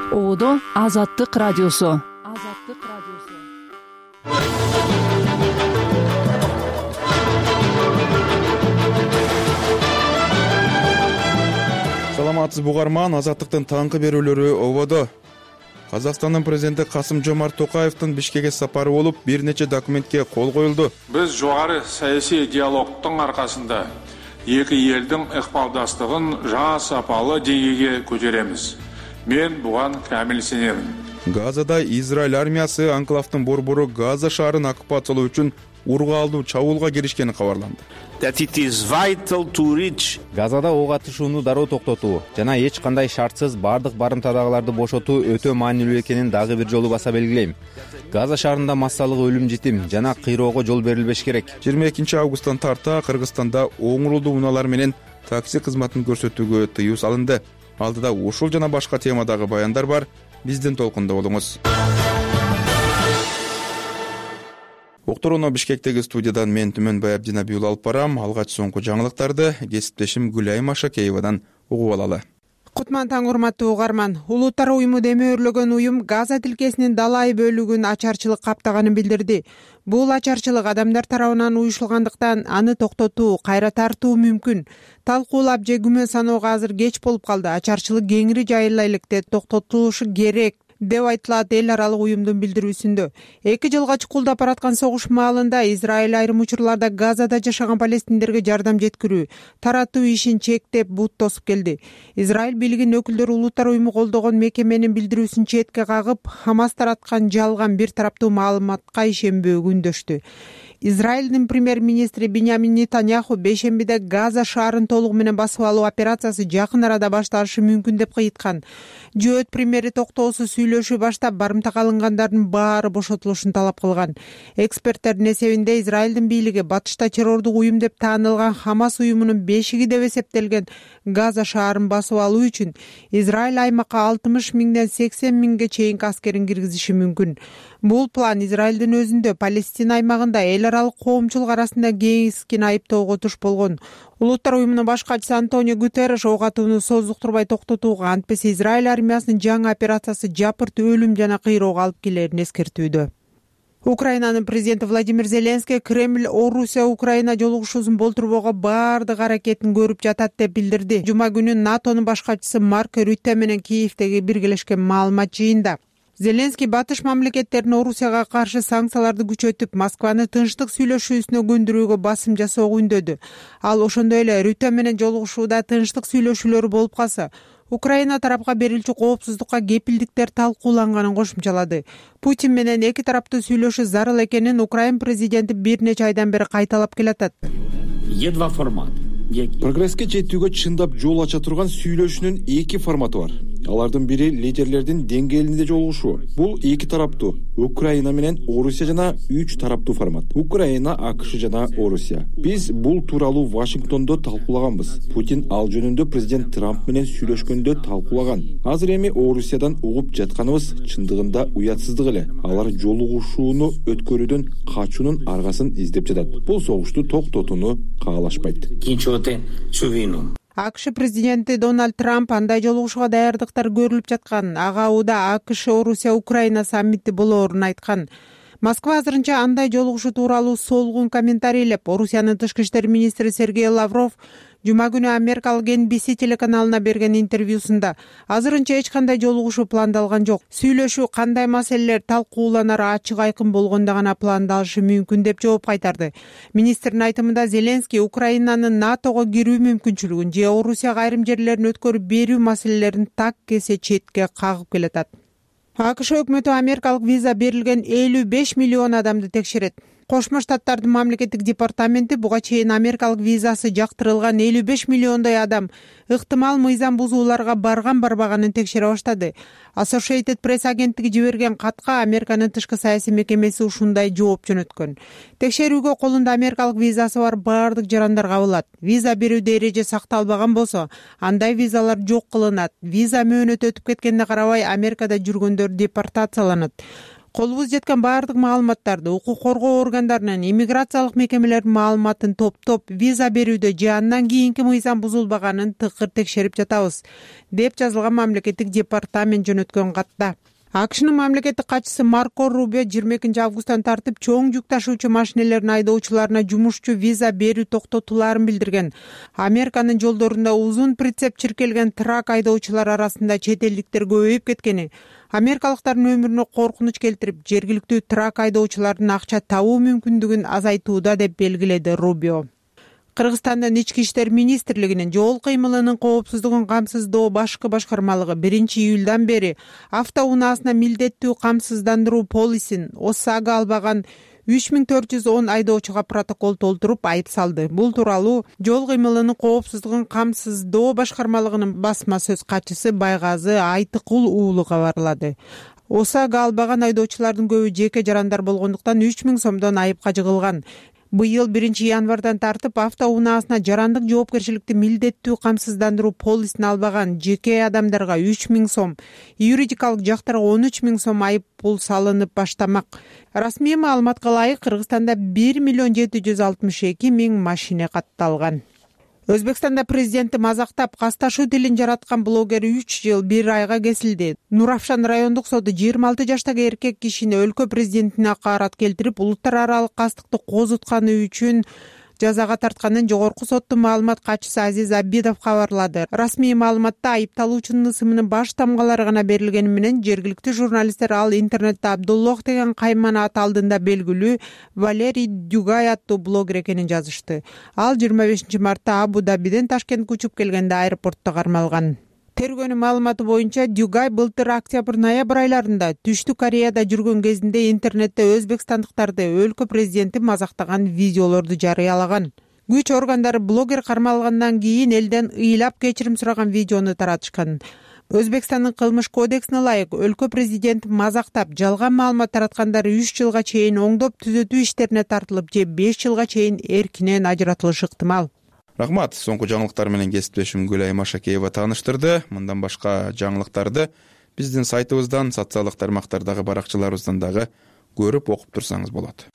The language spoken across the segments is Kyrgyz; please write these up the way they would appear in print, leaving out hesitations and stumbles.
Оодо Азаттык радиосу. Саламатсыз бугарман, Азаттыктын таңкы берүүлөрү ободо. Казакстандын президенти Касым-Жомарт Токаевдин Бишкекке сапары болуп, бир нече документке кол коюлду. Биз жогору саясий диалогдун аркасында эки элдин ыкпалдастыгын жаңы сапалы деңгейге көтөрөбүз. Мен буга камил сенемин. Газада Израиль армиясы анклавдын борбору Газа шаарын оккупациялоо үчүн ургаалдуу чабуулга киришкени кабарланды. Газада ок атышууну дароо токтотуу жана эч кандай шартсыз бардык барымтадагыларды бошотуу өтө маанилүү экенин дагы бир жолу баса белгилейм. Газа шаарында массалык өлүм житим жана кыйроого жол берилбеш керек. 22 августтан тарта Кыргызстанда оңурулдуу унаалар менен такси кызматын көрсөтүүгө тыюу салынды. Алдыда ушул жана башка темадагы баяндар бар. Биздин толкунда болуңуз. Уктурууну Бишкектеги студиядан мен Түмөнбай Абдинабиул алып барам. Алгач соңку жаңылыктарды кесиптешим Гүлай Машакеевадан угуп алалы. Кутман таң, урматтуу угарман. Улуттар уюму демөрлөгөн уюм Газа тилкесинин далай бөлүгүн ачарчылык каптаганын билдирди. Бул ачарчылык адамдар тарабынан уюшулгандыктан аны токтотуу, кайра тартуу мүмкүн. Талкуулап же күмөн саноого азыр кеч болуп калды. Ачарчылык кеңири жайыла электе токтотулушу керек деп айтылат эл аралык уюмдун билдирүүсүндө. 2 жылга чукулдап бараткан согуш маалында Израиль айрым учурларда Газада жашаган палестиндерге жардам жеткирүү, таратуу ишин чектеп, бут тосуп келди. Израиль бийлигинин өкүлдөрү улуттар уюму колдогон мекеменин билдирүүсүн четке кагып, Хамас тараткан жалган бир тараптуу маалыматка ишенбөөгө үндөштү. Израилдин премьер-министри Биньямин Нетаньяху бейшембиде Газа шаарын толугу менен басып алуу операциясы жакын арада башталышы мүмкүн деп кыйыткан. Жөөт премьери токтоосуз сүйлөшүү баштап, барымтага алынгандардын баары бошотулушун талап кылган. Эксперттердин эсебинде Израилдин бийлиги батышта террордук уюм деп таанылган Хамас уюмунун бешиги деп эсептелген Газа шаарын басып алуу үчүн Израиль аймакка 60 миңден 80 миңге чейинки аскерин киргизиши мүмкүн. Бул план Израилдин өзүндө Палестина аймагында эл аралык коомчулук арасында кеңескен айыптоого туш болгон. Улуттар уюмунун баш катчысы Антонио Гутерреш ок атууну создуктурбай токтотууга, антпесе Израиль армиясынын жаңы операциясы жапырт өлүм жана кыйроого алып келерин эскертүүдө. Украинанын президенти Владимир Зеленский Кремль Орусия-Украина жолугушуусун болтурбоого баардык аракетин көрүп жатат деп билдирди. Жума күнү НАТОнун баш катчысы Марк Рютте менен Киевдеги биргелешкен маалымат жыйында Зеленский батыш мамлекеттердин Орусияга каршы санкцияларды күчөтүп, Москваны тынчтык сүйлөшүүсүнө көндүрүүгө басым жасоого үндөдү. Ал ошондой эле Рютте менен жолугушууда тынчтык сүйлөшүүлөрү болуп калса, Украина тарапка берилчү коопсуздукка кепилдиктер талкууланганын кошумчалады. Путин менен эки тараптуу сүйлөшүү зарыл экенин Украин президенти бир нече айдан бери кайталап келатат. Прогресске жетүүгө чындап жол ача турган сүйлөшүүнүн 2 форматы бар. Алардын бири лидерлердин деңгээлинде жолугушуу. Бул 2 тараптуу Украина менен Орусия жана 3 тараптуу формат. Украина, АКШ жана Орусия. Биз бул тууралуу Вашингтондо талкуулаганбыз. Путин ал жөнүндө президент Трамп менен сүйлөшкөндө талкуулаган. Азыр эми Орусиядан угуп жатканыбыз чындыгында уятсыздык эле. Алар жолугушууну өткөрүүдөн качуунун аргасын издеп жатат. Бул согушту токтотууну каалашпайт. АКШ президенти Дональд Трамп андай жолугушууга даярдыктар көрүлүп жаткан, ага ууда АКШ Орусия-Украина саммити болоорун айткан. Москва азырынча андай жолугушуу тууралуу солгун комментарийлеп, Орусиянын тышкы иштер министри Сергей Лавров жума күнү америкалык NBC телеканалына берген интервьюсунда азырынча эч кандай жолугушуу пландалган жок. Сүйлөшүү кандай маселелер талкууланары ачык айкын болгондо гана пландалышы мүмкүн деп жооп кайтарды. Министрдин айтымында Зеленский Украинанын НАТОго кирүү мүмкүнчүлүгүн же Орусияга айрым жерлерин өткөрүп берүү маселелерин так кесе четке кагып келатат. АКШ өкмөтү америкалык виза берилген 55 миллион адамды текшерет. Кошмо Штаттардын мамлекеттик департаменти буга чейин америкалык визасы жактырылган 55 миллиондой адам ыктымал мыйзам бузууларга барган-барбаганын текшере баштады. Associated Press агенттиги жиберген катка Американын тышкы саясий мекемеси ушундай жооп жөнөткөн. Текшерүүгө колунда америкалык визасы бар бардык жарандар кабылат. Виза берүүдө эреже сакталбаган болсо, андай визалар жок кылынат. Виза мөөнөтү өтүп кеткенине карабай Америкада жүргөндөр депортацияланат. колубуз жеткен баардык маалыматтарды укук коргоо органдарынын, иммиграциялык мекемелердин маалыматын топтоп, виза берүүдө же андан кийинки мыйзам бузулбаганын тыкыр текшерип жатабыз, деп жазылган мамлекеттик департамент жөнөткөн катта. АКШнын мамлекеттик катчысы Марко Рубио 22 августтан тартып чоң жүк ташуучу машинелердин айдоочуларына жумушчу виза берүү токтотуларын билдирген. Американын жолдорунда узун прицеп чиркелген трак айдоочулар арасында чет элдиктер көбөйүп кеткени америкалыктардын өмүрүнө коркунуч келтирип, жергиликтүү трак айдоочулардын акча табуу мүмкүндүгүн азайтууда, деп белгиледи Рубио. Кыргызстандын Ички иштер министрлигинин жол кыймылынын коопсуздугун камсыздоо башкы башкармалыгы 1-июлдан бери автоунаасына милдеттүү камсыздандыруу полисин ОСАГы албаган 3410 айдоочуга протокол толтуруп айып салды. Бул тууралуу жол кыймылынын коопсуздугун камсыздоо башкармалыгынын басма сөз катчысы Байгазы Айтыкул уулу кабарлады. ОСАГы албаган айдоочулардын көбү жеке жарандар болгондуктан 3000 сомдон айыпка жыгылган. Быйыл 1-январдан тартып автоунаасына жарандык жоопкерчиликти милдеттүү камсыздандыруу полисин албаган жеке адамдарга 3000 сом, юридикалык жактарга 13000 сом айып пул салынып баштамак. Расмий маалыматка ылайык Кыргызстанда 1,762,000 машина катталган. Өзбекстанда президентти мазактап касташуу тилин жараткан блогер 3 жыл 1 айга кесилди. Нуравшан райондук соду 26 жаштагы эркек кишини өлкө президентине акаарат келтирип, улуттар аралык кастыкты козутканы үчүн жазага тартканын жогорку соттун маалымат катчысы Азиз Абидов кабарлады. Расмий маалыматта айыпталуучунун ысымынын баш тамгалары гана берилгени менен жергиликтүү журналисттер ал интернетте Абдуллох деген кайман аты алдында белгилүү Валерий Дюгай аттуу блогер экенин жазышты. Ал 25 мартта Абу-Дабиден Ташкентке учуп келгенде аэропортто кармалган. Тергөөнүн маалыматы боюнча Дюгай былтыр октябрь-ноябрь айларында Түштүк Кореяда жүргөн кезинде интернетте өзбекстандыктарды өлкө президенти мазактаган видеолорду жарыялаган. Күч органдары блогер кармалгандан кийин элден ыйлап кечирим сураган видеону таратышкан. Өзбекстандын кылмыш кодексине ылайык өлкө президенти мазактап, жалган маалымат тараткандар 3 жылга чейин оңдоп түзөтүү иштерине тартылып же 5 жылга чейин эркинен ажыратылышы ыктымал. Рахмат. Соңку жаңылыктар менен кесиптешим Гүлай Машакеева тааныштырды. Мындан башка жаңылыктарды биздин сайтыбыздан, социалдык тармактардагы баракчаларыбыздан дагы көрүп окуп турсаңыз болот.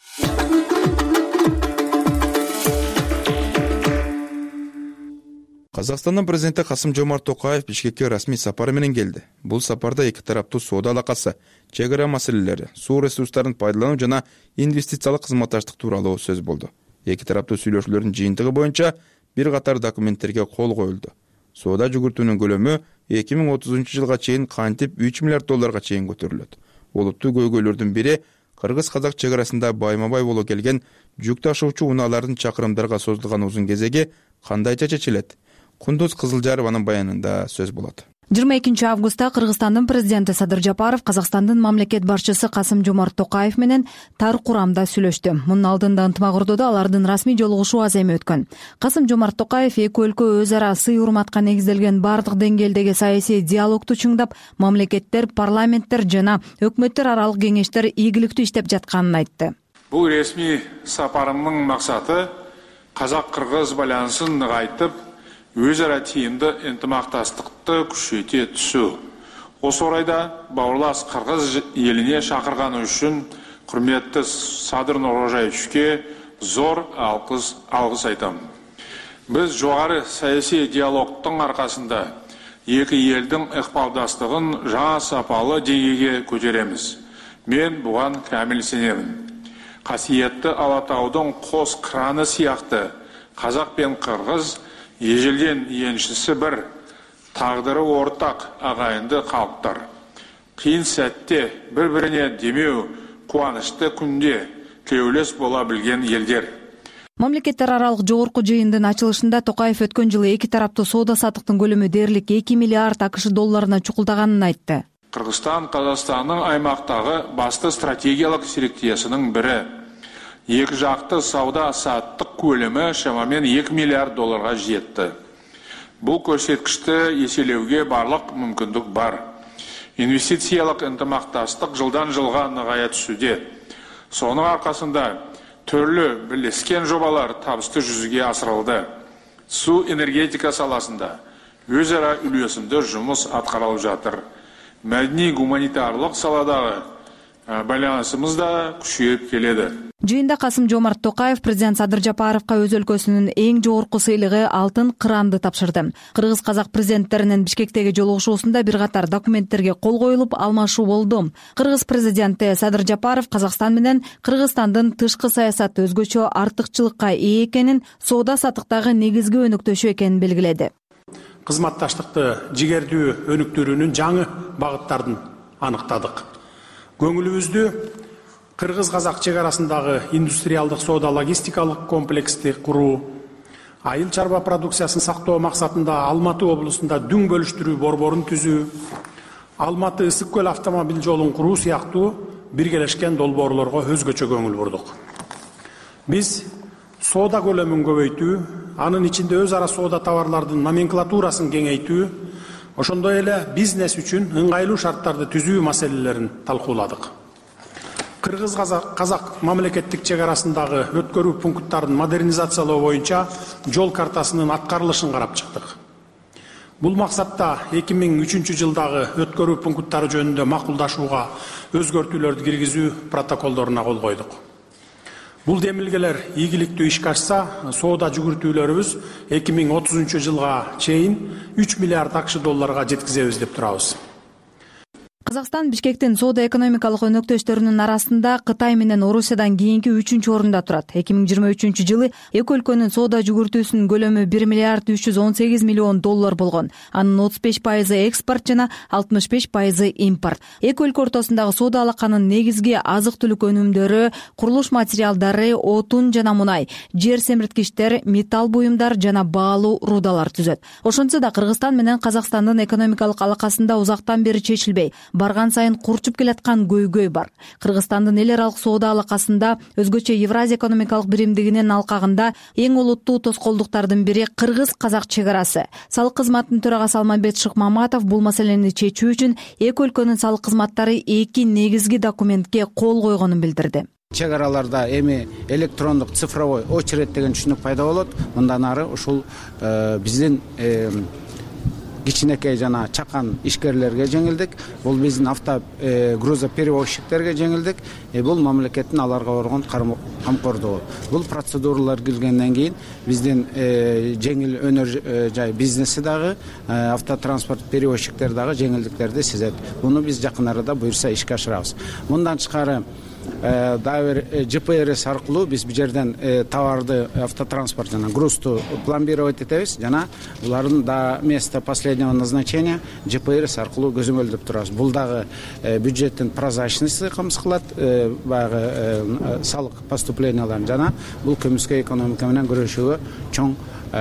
Казакстандын президенти Касым-Жомарт Токаев Бишкекке расмий сапары менен келди. Бул сапарда эки тараптуу соода алакасы, чек ара маселелери, суу ресурстарын пайдалануу жана инвестициялык кызматташтык тууралуу сөз болду. Эки тараптуу сүйлөшүүлөрдүн жыйынтыгы боюнча бир катар документтерге кол коюлду. Соода жүгүртүүнүн көлөмү 2030 жылга чейин кантип 3 миллиард долларга чейин көтөрүлөт. Олуттуу көйгөйлөрдүн бири кыргыз-казак чек арасында байма-бай боло келген жүк ташуучу унаалардын чакырымдарга созулган узун кезеги кандайча чечилет? Кундуз Кызылжарованын баянында сөз болот. 22 августта Кыргызстандын президенти Садыр Жапаров Казакстандын мамлекет башчысы Касым-Жомарт Токаев менен тар курамда сүйлөштү. Мунун алдында ынтымак ордодо алардын расмий жолугушуу аз эми өткөн. Касым-Жомарт Токаев эки өлкө өз ара сый урматка негизделген бардык деңгээлдеги саясий диалогту чыңдап, мамлекеттер, парламенттер жана өкмөттөр аралык кеңештер ийгиликтүү иштеп жатканын айтты. Бул ресми сапарымдын максаты казак-кыргыз байланысын нығайтып, өзара тиімді ынтымақтастықты күшейте түсу. Осы орайда бауырлас Кыргыз еліне шақырғаны үшін құрметті Садыр Нурожаевичке зор алғыс айтамын. Біз жоғары саяси диалогтың арқасында екі елдің ықпалдастығын жаңа сапалы деңгейге көтереміз. Мен бұған кәміл сенемін. Қасиетті Алатаудың қос краны сияқты қазақ пен қырғыз ежелден еншісі бір, тағдыры ортақ ағайынды халықтар. Қиын сәтте бір-біріне демеу, қуанышты күнде тілеулес бола білген елдер. Мамлекеттер аралык жогорку жыйындын ачылышында Токаев өткөн жылы эки тараптуу соода саттыктын көлөмү дээрлик 2 миллиард АКШ долларына чукулдаганын айтты. Кыргызстан Казакстанның аймақтағы басты стратегиялық серіктесінің бірі. Екі жақты сауда саттық көлемі шамамен 2 миллиард долларға жетті. Бұл көрсеткішті еселеуге барлық мүмкіндік бар. Инвестициялық ынтымақтастық жылдан жылға нығая түсуде. Соның арқасында түрлі бірлескен жобалар табысты жүзеге асырылды. Су энергетика саласында өзара үйлесімді жұмыс атқарылып жатыр. Мәдени гуманитарлық саладағы байланысымыз да күшейіп келеді. Жыйында Касым-Жомарт Токаев президент Садыр Жапаровка өз өлкөсүнүн эң жогорку сыйлыгы алтын кыранды тапшырды. Кыргыз-казак президенттеринин Бишкектеги жолугушуусунда бир катар документтерге кол коюлуп, алмашуу болду. Кыргыз президенти Садыр Жапаров Казакстан менен Кыргызстандын тышкы саясаты өзгөчө артыкчылыкка ээ экенин, соода саттыктагы негизги өнөктөшү экенин белгиледи. Кызматташтыкты жигердүү өнүктүрүүнүн жаңы багыттарын аныктадык. Көңүлүбүздү Кыргыз-казак чек арасындагы индустриалдык соода логистикалык комплексти куруу, айыл чарба продукциясын сактоо максатында Алматы облусунда дүң бөлүштүрүү борборун түзүү, Алматы Ысык көл автомобиль жолун куруу сыяктуу биргелешкен долбоорлорго өзгөчө көңүл бурдук. Биз соода көлөмүн көбөйтүү, анын ичинде өз ара соода товарлардын номенклатурасын кеңейтүү, ошондой эле бизнес үчүн ыңгайлуу шарттарды түзүү маселелерин талкууладык. Кыргыз-казак мамлекеттик чек арасындагы өткөрүү пункттарын модернизациялоо боюнча жол картасынын аткарылышын карап чыктык. Бул максатта 2003 жылдагы өткөрүү пункттары жөнүндө макулдашууга өзгөртүүлөрдү киргизүү протоколдоруна кол койдук. Бул демилгелер ийгиликтүү ишке ашса, соода жүгүртүүлөрүбүз 2030 жылга чейин 3 миллиард АКШ долларга жеткизебиз деп турабыз. Казакстан Бишкектин соода экономикалык өнөктөштөрүнүн арасында Кытай менен Орусиядан кийинки 3-чү орунда турат. 2023 жылы эки өлкөнүн соода жүгүртүүсүнүн көлөмү 1 миллиард 318 миллион доллар болгон. Анын 35% экспорт жана 65% импорт. Эки өлкө ортосундагы соода алаканын негизги азык-түлүк өнүмдөрү курулуш материалдары, отун жана мунай, жер семирткичтер, металл буюмдар жана баалуу рудалар түзөт. Ошентсе да Кыргызстан менен Казакстандын экономикалык алакасында узактан бери чечилбей, барган сайын курчуп келаткан көйгөй бар. Кыргызстандын эл аралык соода алакасында өзгөчө Евразия экономикалык биримдигинин алкагында эң олуттуу тоскоолдуктардын бири Кыргыз-казак чек арасы. Салык кызматынын төрагасы Алмамбет Шыкмаматов бул маселени чечүү үчүн эки өлкөнүн салык кызматтары эки негизги документке кол койгонун билдирди. Чек араларда эми электрондук цифровой очередь деген түшүнүк пайда болот. Мындан ары ушул биздин кичинекей жана чакан ишкерлерге жеңилдик, бул биздин грузоперевозчиктерге жеңилдик, бул мамлекеттин аларга болгон камкордугу. Бул процедуралар келгенден кийин биздин жеңил өнөр жай бизнеси дагы, автотранспорт перевозчиктер дагы жеңилдиктерди сезет. Буну биз жакын арада буюрса ишке ашырабыз. Мындан тышкары дагы бир ЖПРС аркылуу биз бул жерден товарды, автотранспорт жана грузду пломбировать этебиз жана булардын да место последнего назначения ЖПРС аркылуу көзөмөлдөп турабыз. Бул дагы бюджеттин прозрачностьун камсыз кылат, баягы салык поступленияларын жана бул көмүскө экономика менен күрөшүүгө чоң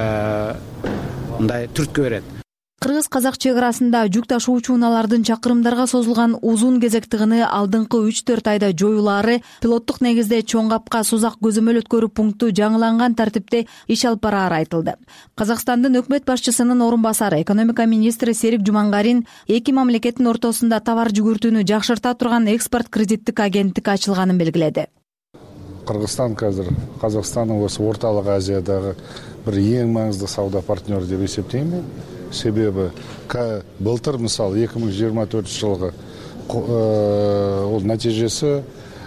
мындай түрткү берет. Кыргыз-казак чек арасында жүк ташуучу унаалардын чакырымдарга созулган узун кезек тыгыны алдыңкы 3-4 айда жоюлаары, пилоттук негизде Чоң Капка сузак көзөмөл өткөрүү пункту жаңыланган тартипте иш алып бараары айтылды. Казакстандын өкмөт башчысынын орун басары, экономика министри Серик Жумангарин эки мамлекеттин ортосунда товар жүгүртүүнү жакшырта турган экспорт кредиттик агенттик ачылганын белгиледи. Кыргызстан азыр Казакстандын осы Орталык Азиядагы бир эң маңыздуу сауда партнеру деп эсептейм. Себеби былтыр мисалы 2024 жылғы ол нәтижесі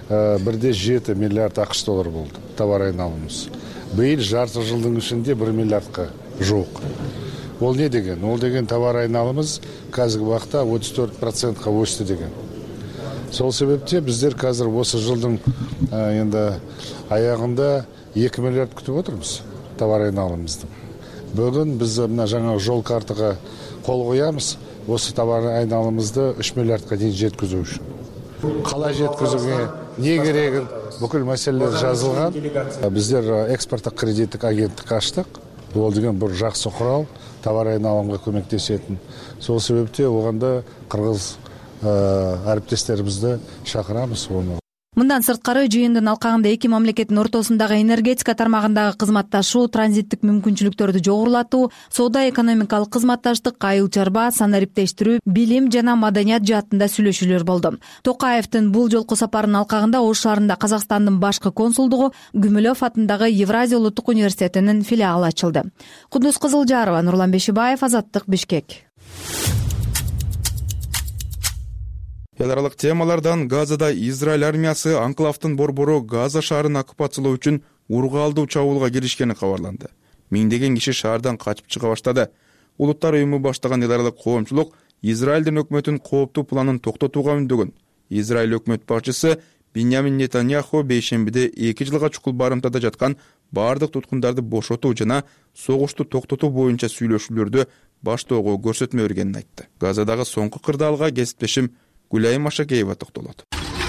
1,7 миллиард АКШ доллар болды товар айналымымыз. Быйыл жарты жылдың ішінде 1 миллиардқа жуық. Ол не деген? Ол деген товар айналымыз қазіргі уақытта 34%-қа өсті деген. Сол себепте біздер қазір осы жылдың енді аяғында 2 миллиард күтіп отырмыз товар айналымымызды. Бүгін біз мына жаңа жол картаға қол қоямыз, осы товар айналымымызды 3 миллиардқа дейін жеткізу үшін. Қалай жеткізуге, не керегін, бүкіл мәселелер жазылған. Біздер экспорттық кредиттік агенттік аштық. Бұл деген бір жақсы құрал, товар айналымға көмектесетін. Сол себепте оғанда қырғыз әріптестерімізді шақырамыз оны. Мындан сырткары жыйындын алкагында эки мамлекеттин ортосундагы энергетика тармагындагы кызматташуу, транзиттик мүмкүнчүлүктөрдү жогорулатуу, соода экономикалык кызматташтык, айыл чарба, санариптештирүү, билим жана маданият жаатында сүйлөшүүлөр болду. Токаевдин бул жолку сапарынын алкагында Ош шаарында Казакстандын башкы консулдугу, Гүмүлөв атындагы Евразия улуттук университетинин филиалы ачылды. Кудус Кызылжарова, Нурлан Бешибаев, Азаттык, Бишкек. Эл аралык темалардан Газада Израиль армиясы анклавдын борбору Газа шаарын оккупациялоо үчүн ургаалдуу чабуулга киришкени кабарланды. Миңдеген киши шаардан качып чыга баштады. Улуттар уюму баштаган эл аралык коомчулук Израилдин өкмөтүн кооптуу планын токтотууга үндөгөн. Израиль өкмөт башчысы Биньямин Нетаньяху бейшембиде 2 жылга чукул барымтада жаткан бардык туткундарды бошотуу жана согушту токтотуу боюнча сүйлөшүүлөрдү баштоого көрсөтмө бергенин айтты. Газадагы соңку кырдаалга кесиптешим Гүлайым Машакеева токтолот.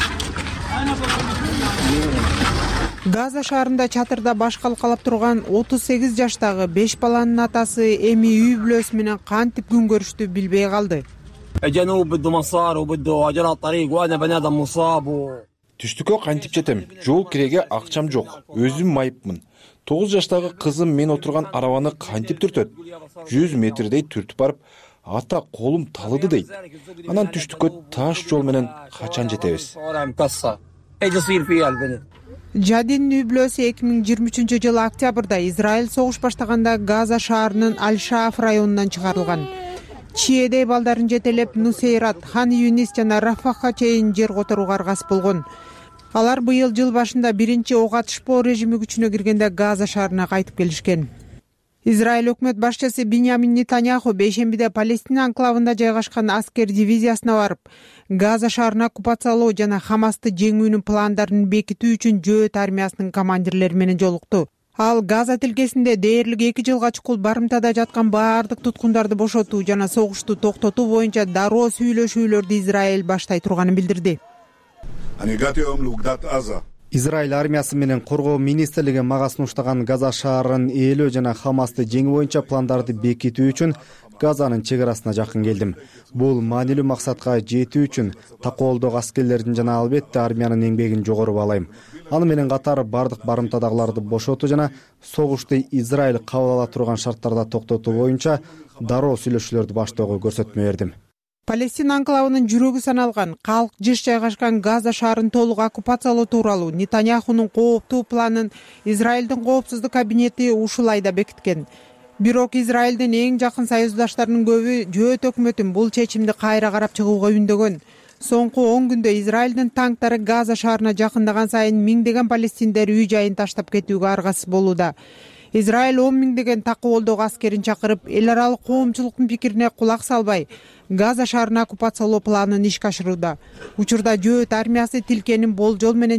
Газа шаарында чатырда баш калкалап турган 38 жаштагы 5 баланын атасы эми үй бүлөсү менен кантип күн көрүштү билбей калды. Түштүккө кантип жетем? Жол киреге акчам жок. Өзүм майыпмын. 9 жаштагы кызым мен отурган арабаны кантип түртөт? 100 метрдей түртүп барып, ата колум талыды дейт. Анан түштүккө таш жол менен качан жетебиз? Жадин үй бүлөсү 2023 жылы октябрда Израиль согуш баштаганда Газа шаарынын Аль-Шааф районунан чыгарылган. Чиедей балдарын жетелеп Нусейрат, Хан Юнис жана Рафахка чейин жер которууга аргасып болгон. Алар быйыл жыл башында биринчи ок атышпоо режими күчүнө киргенде Газа шаарына кайтып келишкен. Израиль өкмөт башчысы Биньямин Нетаньяху бейшембиде Палестина анклавында жайгашкан аскер дивизиясына барып, Газа шаарын оккупациялоо жана Хамасты жеңүүнүн пландарын бекитүү үчүн жөөт армиясынын командирлери менен жолукту. Ал Газа тилкесинде дээрлик 2 жылга чукул барымтада жаткан баардык туткундарды бошотуу жана согушту токтотуу боюнча дароо сүйлөшүүлөрдү Израиль баштай турганын билдирди. Израиль армиясы менен коргоо министрлиги мага сунуштаган Газа шаарын ээлөө жана Хамасты жеңүү боюнча пландарды бекитүү үчүн Газанын чек арасына жакын келдим. Бул маанилүү максатка жетүү үчүн такоолдогу аскерлердин жана албетте армиянын эмгегин жогору баалайм. Аны менен катар бардык барымтадагыларды бошотуу жана согушту Израиль кабыл ала турган шарттарда токтотуу боюнча дароо сүйлөшүүлөрдү баштоого көрсөтмө бердим. Палестина анклавынын жүрөгү саналган калк жыш жайгашкан Газа шаарын толук оккупациялоо тууралуу Нетаньяхунун кооптуу планын Израилдин коопсуздук кабинети ушул айда бекиткен. Бирок Израилдин эң жакын союздаштарынын көбү жөөт өкмөтүн бул чечимди кайра карап чыгууга үндөгөн. Соңку 10 күндө Израилдин танктары Газа шаарына жакындаган сайын миңдеген палестиндер үй жайын таштап кетүүгө аргасыз болууда. Израиль 10 миңдеген такоолдогу аскерин чакырып, эл аралык коомчулуктун пикирине кулак салбай, Газа шаарын оккупациялоо планын ишке ашырууда. Учурда жөөт армиясы тилкенин болжол менен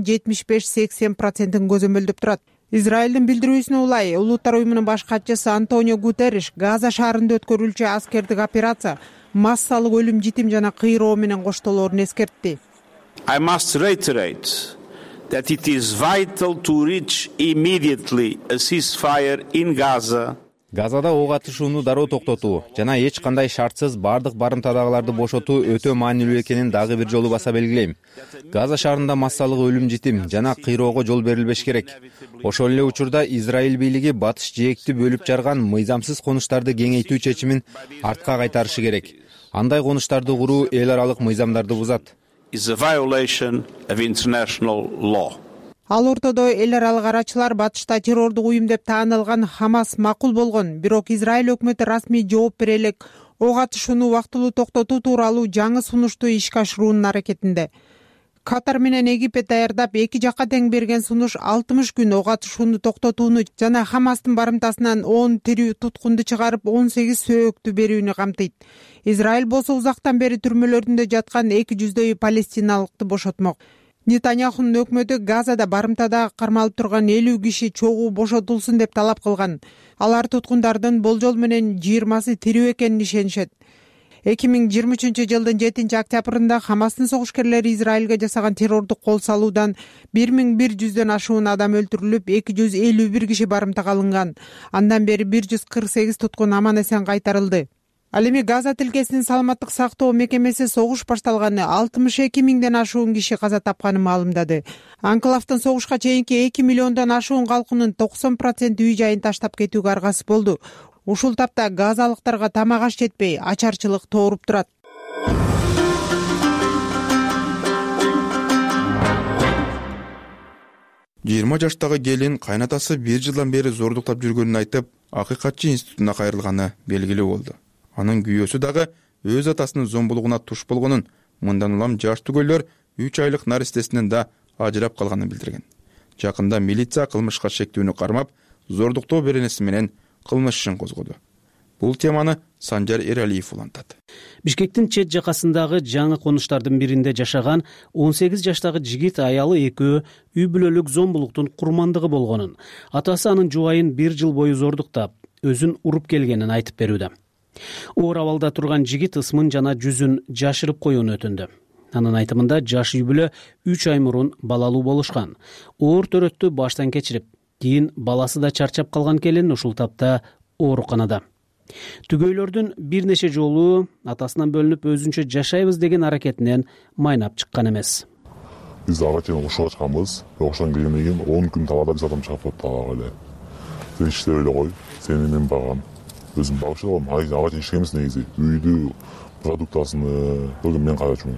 75-80% көзөмөлдөп турат. Израилдин билдирүүсүнө улай, Улуттар уюмунун баш катчысы Антонио Гутерриш Газа шаарында өткөрүлчү аскердик операция массалык өлүм житим жана кыйроо менен коштолоорун эскертти. I must reiterate that it is vital to reach immediately a ceasefire in Gaza. Газада ок атышууну дароо токтотуу жана эч кандай шартсыз бардык барымтадагыларды бошотуу өтө маанилүү экенин дагы бир жолу баса белгилейм. Газа шаарында массалык өлүм житим жана кыйроого жол берилбеш керек. Ошол эле учурда Израиль бийлиги батыш жээкти бөлүп жарган мыйзамсыз конуштарды кеңейтүү чечимин артка кайтарышы керек. Андай конуштарды куруу эл аралык мыйзамдарды бузат. Is a violation of international law. Ал ортодо эл аралык арачылар батышта террордук уюм деп таанылган Хамас макул болгон, бирок Израиль өкмөтү расмий жооп бере элек ок атышууну убактылуу токтотуу тууралуу жаңы сунушту ишке ашыруунун аракетинде. Катар менен Египет даярдап 2 жакка тең берген сунуш 60 күн ок атышууну токтотууну жана Хамастын барымтасынан 10 тирүү туткунду чыгарып 18 сөөктү берүүнү камтыйт. Израиль болсо узактан бери түрмөлөрдүндө жаткан 200дөй палестиналыкты бошотмок. Нетаньяхунун өкмөтү Газада барымтада кармалып турган 50 киши чогуу бошотулсун деп талап кылган. Алар туткундардын болжол менен 20сы тирүү экенин ишенишет. 2023 жылдын 7 октябрында Хамастын согушкерлери Израилге жасаган террордук кол салуудан 1100дөн ашуун адам өлтүрүлүп, 251 киши барымтага алынган. Андан бери 148 туткун аман эсен кайтарылды. Ал эми Газа тилкесинин саламаттык сактоо мекемеси согуш башталганы 62 миңден ашуун киши каза тапканын маалымдады. Анклавдын согушка чейинки 2 миллиондон ашуун калкынын 90% үй жайын таштап кетүүгө аргасыз болду. Ушул тапта газалыктарга тамак аш жетпей, ачарчылык тооруп турат. Жыйырма жаштагы келин кайнатасы 1 жылдан бери зордуктап жүргөнүн айтып, акыйкатчы институтуна кайрылганы белгилүү болду. Анын күйөөсү дагы өз атасынын зомбулугуна туш болгонун мындан улам жаш түгөйлөр 3 айлык наристесинен да ажырап калганын билдирген. Жакында милиция кылмышка шектүүнү кармап, зордуктоо беренеси менен кылмыш ишин козгоду. Бул теманы Санжар Эралиев улантат. Бишкектин чет жакасындагы жаңы конуштардын биринде жашаган 18 жаштагы жигит аялы экөө үй бүлөлүк зомбулуктун курмандыгы болгонун, атасы анын жубайын 1 жыл бою зордуктап, өзүн уруп келгенин айтып берүүдө. Оор абалда турган жигит ысмын жана жүзүн жашырып коюуну өтүндү. Анын айтымында жаш үй бүлө 3 ай мурун балалуу болушкан. Оор төрөттү баштан кечирип, кийин баласы да чарчап калган келин ушул тапта ооруканада. Түгөйлөрдүн бир нече жолу атасынан бөлүнүп өзүнчө жашайбыз деген аракетинен майнап чыккан эмес. Биз ага чейин ошого чыкканбыз. Ошондон кийин 10 күн талаада биз адам чыгып атты ага эле. Сен иштеп эле кой, сени мен багам. Өзүм багып алам. Ага чейин иштегенбиз негизи. Үйдү, продуктасын бөлүм мен карачумун.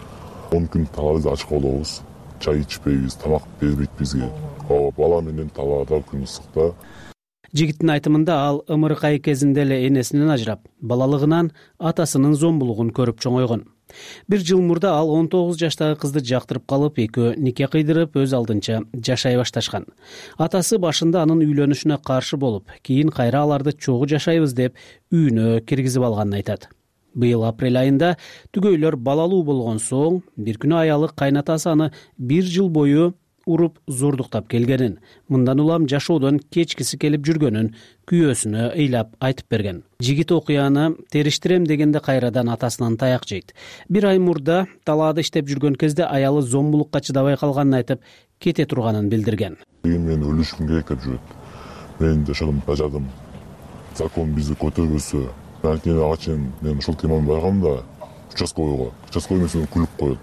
10 күн талаабызды ачык болобуз. Чай ичпейбиз, тамак бербейт бизге. Бала менен талаада күн ысыкта. Жигиттин айтымында ал ымыркай кезинде эле энесинен ажырап, балалыгынан атасынын зомбулугун көрүп чоңойгон. 1 жыл мурда ал 19 жаштагы кызды жактырып калып, экөө нике кыйдырып, өз алдынча жашай башташкан. Атасы башында анын үйлөнүшүнө каршы болуп, кийин кайра аларды чогуу жашайбыз деп үйүнө киргизип алганын айтат. Быйыл апрель айында түгөйлөр балалуу болгон соң, бир күнү аялы кайнатасы аны 1 жыл бою уруп зордуктап келгенин, мындан улам жашоодон кечкиси келип жүргөнүн күйөөсүнө ыйлап айтып берген. Жигит окуяны териштирем дегенде кайрадан атасынан таяк жейт. 1 ай мурда талаада иштеп жүргөн кезде аялы зомбулукка чыдабай калганын айтып, кете турганын билдирген. Мен өлүшүм керек деп жүрөт. Мен жашадым, бажадым. Закон бизди көтөрбөсө, мен ага чейин мен ушул теманы байкаганда участкойго эмесин күлүп коет.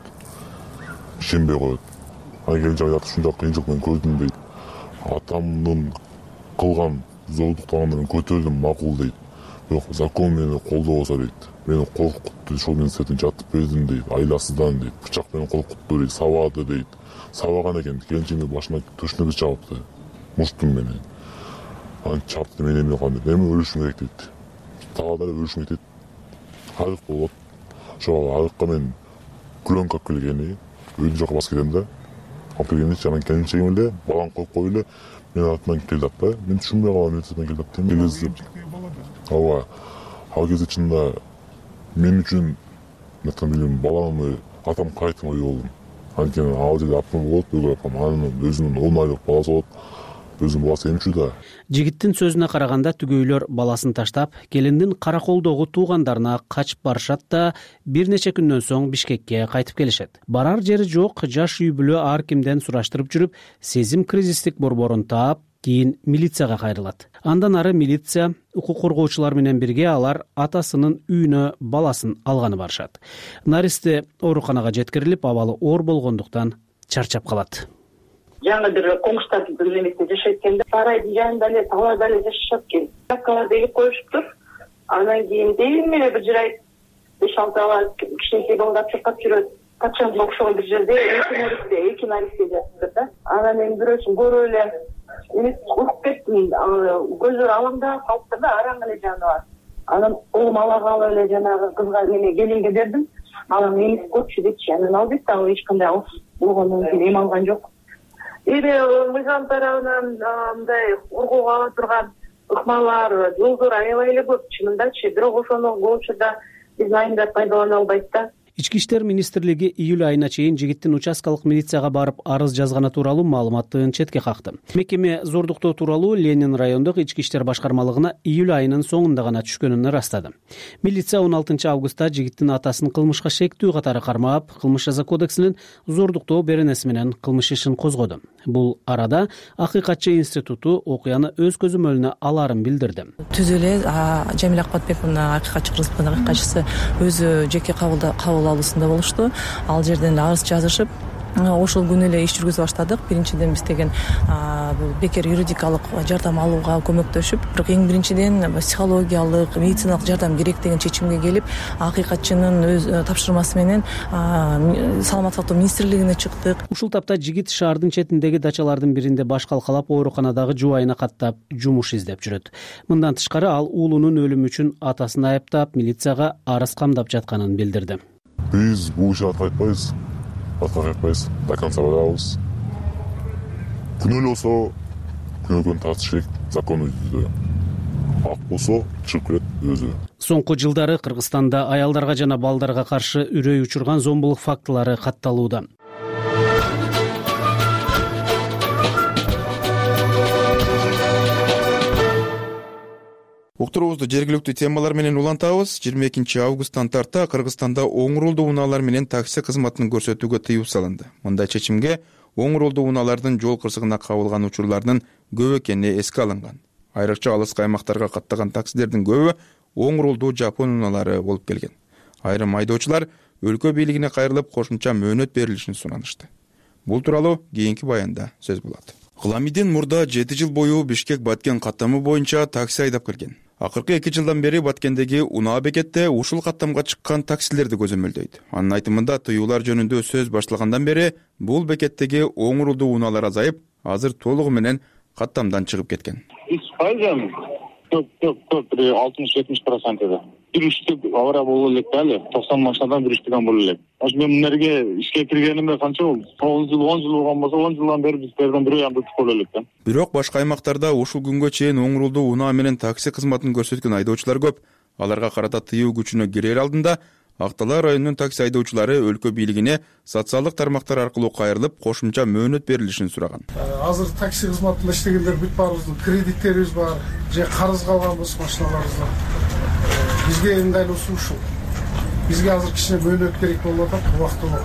Ишенбей коет. Келин жагат ушундай кыйынчылык мен көрдүм дейт. Атамдын кылган зордуктарынан мен көтөрдүм, макул дейт. Бирок закон мени колдобосо дейт. Мени коркутту, ошол менен сертин жатып бердим дейт. Айласыздан дейт. Бычак менен коркутту дейт, сабады дейт. Сабаган экен, келинчегине башына төшүнө чабыпты. Муштум менен. Аны чапты, мен эме кылган дейт. Эми өлүшүм керек дейт. Талаада өлүшүм керек дейт. Арык болот. Ошол арыкка мен күлөнкө алып келгени, үйдүн жакка басып кетем да. Алып келгенде жанан келинчегим эле, балам коюп коюп эле, мен артынан келдип да. Мен түшүнбөй калам, мен артынан келдип да. Ооба. Ал кезде чынында мен үчүн мен баламды атам кайтып ой болдум. Анткени ал жерде апам болот, өгөр апам, анын өзүнүн 10 айлык баласы болот. Өзүнүн баласы эмчү да. Жигиттин сөзүнө караганда түгөйлөр баласын таштап, келиндин Караколдогу туугандарына качып барышат да, бир нече күндөн соң Бишкекке кайтып келишет. Барар жери жок, жаш үй бүлө ар кимден сураштырып жүрүп, сезим кризистик борборун таап, кийин милицияга кайрылат. Андан ары милиция, укук коргоочулар менен бирге алар атасынын үйүнө баласын алганы барышат. Наристе ооруканага жеткирилип, абалы оор болгондуктан чарчап калат. Жаңы бир комуштардын бөлмесинде жашайт экен да. Сарайдын жанында эле, талаада эле жашашат экен. Закаларды илип коюшуптур. Андан кийин дейм эле бир жырайт 5-6 бала кичинекей балдар чуркап жүрөт. Качанга окшогон бир жерде эки наристе жатыптыр да. Анан мен бирөөсүн көрүп эле уруп кеттим. Көздөр алаңдап калыптыр да, араң эле жаны бар. Анан оğlum ала калып эле жанагы кызга менен келинге бердим. Анан эмес көчү депчи. Анан ал дейт да, эч кандай алыс болгондон кийин эм алган жок. Мыйзам тарабынан мындай ургууга ала турган ыкмалар, жолдор аябай эле көп чынындачы. Бирок ошону көп учурда биздин айымдар пайдалана албайт да. Ички иштер министрлиги июль айына чейин жигиттин участкалык милицияга барып арыз жазганы тууралуу маалыматтын четке какты. Мекеме зордуктоо тууралуу Ленин райондук ички иштер башкармалыгына июль айынын соңунда гана түшкөнүн ырастады. Милиция 16 августта жигиттин атасын кылмышка шектүү катары кармап, кылмыш жаза кодексинин зордуктоо беренеси менен кылмыш ишин козгоду. Бул арада Акыйкатчы институту окуяны өз көзөмөлүнө аларын билдирди. Түз эле Жамиля Акбатбековна Акыйкатчы Кыргызстандын акыйкатчысы өзү жеке кабыл алуусунда болушту. Ал жерден арыз жазышып, ошол күнү эле иш жүргүзүп баштадык. Биринчиден биз деген бекер юридикалык жардам алууга көмөктөшүп, бирок эң биринчиден психологиялык, медициналык жардам керек деген чечимге келип, акыйкатчынын өз тапшырмасы менен Саламаттык сактоо министрлигине чыктык. Ушул тапта жигит шаардын четиндеги дачалардын биринде баш калкалап, ооруканадагы жубайына каттап жумуш издеп жүрөт. Мындан тышкары ал уулунун өлүмү үчүн атасын айыптап, милицияга арыз камдап жатканын билдирди. Биз бул иши артка кайтпайбыз, до конца барабыз. Күнөөлүү болсо күнөөлүүнү тартыш керек, закон өзүдө. Ак болсо чыгып кетет өзү. Соңку жылдары Кыргызстанда аялдарга жана балдарга каршы үрөй учурган зомбулук фактылары катталууда. Уктуруубузду жергиликтүү темалар менен улантабыз. 22 августтан тарта Кыргызстанда оң рулдуу унаалар менен такси кызматын көрсөтүүгө тыюу салынды. Мындай чечимге оң рулдуу унаалардын жол кырсыгына кабылган учурлардын көп экени эске алынган. Айрыкча алыскы аймактарга каттаган таксилердин көбү оң рулдуу жапон унаалары болуп келген. Айрым айдоочулар өлкө бийлигине кайрылып кошумча мөөнөт берилишин суранышты. Бул тууралуу кийинки баянда сөз болот. Гыламидин мурда 7 жыл бою Бишкек-Баткен каттамы боюнча такси айдап келген. Акыркы 2 жылдан бери Баткендеги унаа бекетте ушул каттамга чыккан таксилерди көзөмөлдөйт. Анын айтымында тыюулар жөнүндө сөз башталгандан бери бул бекеттеги оң рулдуу унаалар азайып, азыр толугу менен каттамдан чыгып кеткен. Көп 60-70%. Бир үчтүк авария боло элек дали, 90 машинадан бир үчтүгөн боло элек. Мен мынерге ишке киргенимде канча болду? 9 жыл, 10 жыл болгон болсо, 10 жылдан бери биздерден бирөө андык боло элек да. Бирок башка аймактарда ушул күнгө чейин оң рулдуу унаа менен такси кызматын көрсөткөн айдоочулар көп. Аларга карата тыюу күчүнө кирер алдында Актала районунун такси айдоочулары өлкө бийлигине социалдык тармактар аркылуу кайрылып, кошумча мөөнөт берилишин сураган. Азыр такси кызматында иштегендер бүт баарыбыздын кредиттерибиз бар, же карыз калганбыз машиналарыбызда. Бизге ыңгайлуусу ушул. Бизге азыр кичине мөөнөт керек болуп атат, убактылуу.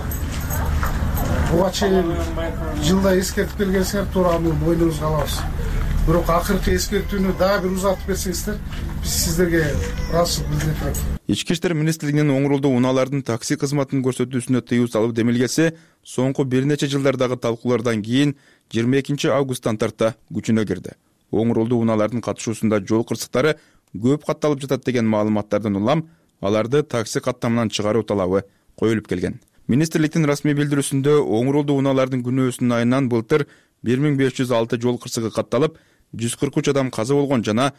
Буга чейин жылда эскертип келгенсиңер, туура аны мойнубузга алабыз. Бирок акыркы эскертүүнү дагы бир узатып берсеңиздер, биз сиздерге ыраазычылык билдирет. Ички иштер министрлигинин оң рулдуу унаалардын такси кызматын көрсөтүүсүнө тыюу салуу демилгеси соңку бир нече жылдардагы талкуулардан кийин 22 августтан тарта күчүнө кирди. Оң рулдуу унаалардын катышуусунда жол кырсыктары көп катталып жатат деген маалыматтардан улам аларды такси каттамынан чыгаруу талабы коюлуп келген. Министрликтин расмий билдирүүсүндө оң рулдуу унаалардын күнөөсүнүн айынан былтыр 1506 жол кырсыгы катталып, 143 адам каза болгон жана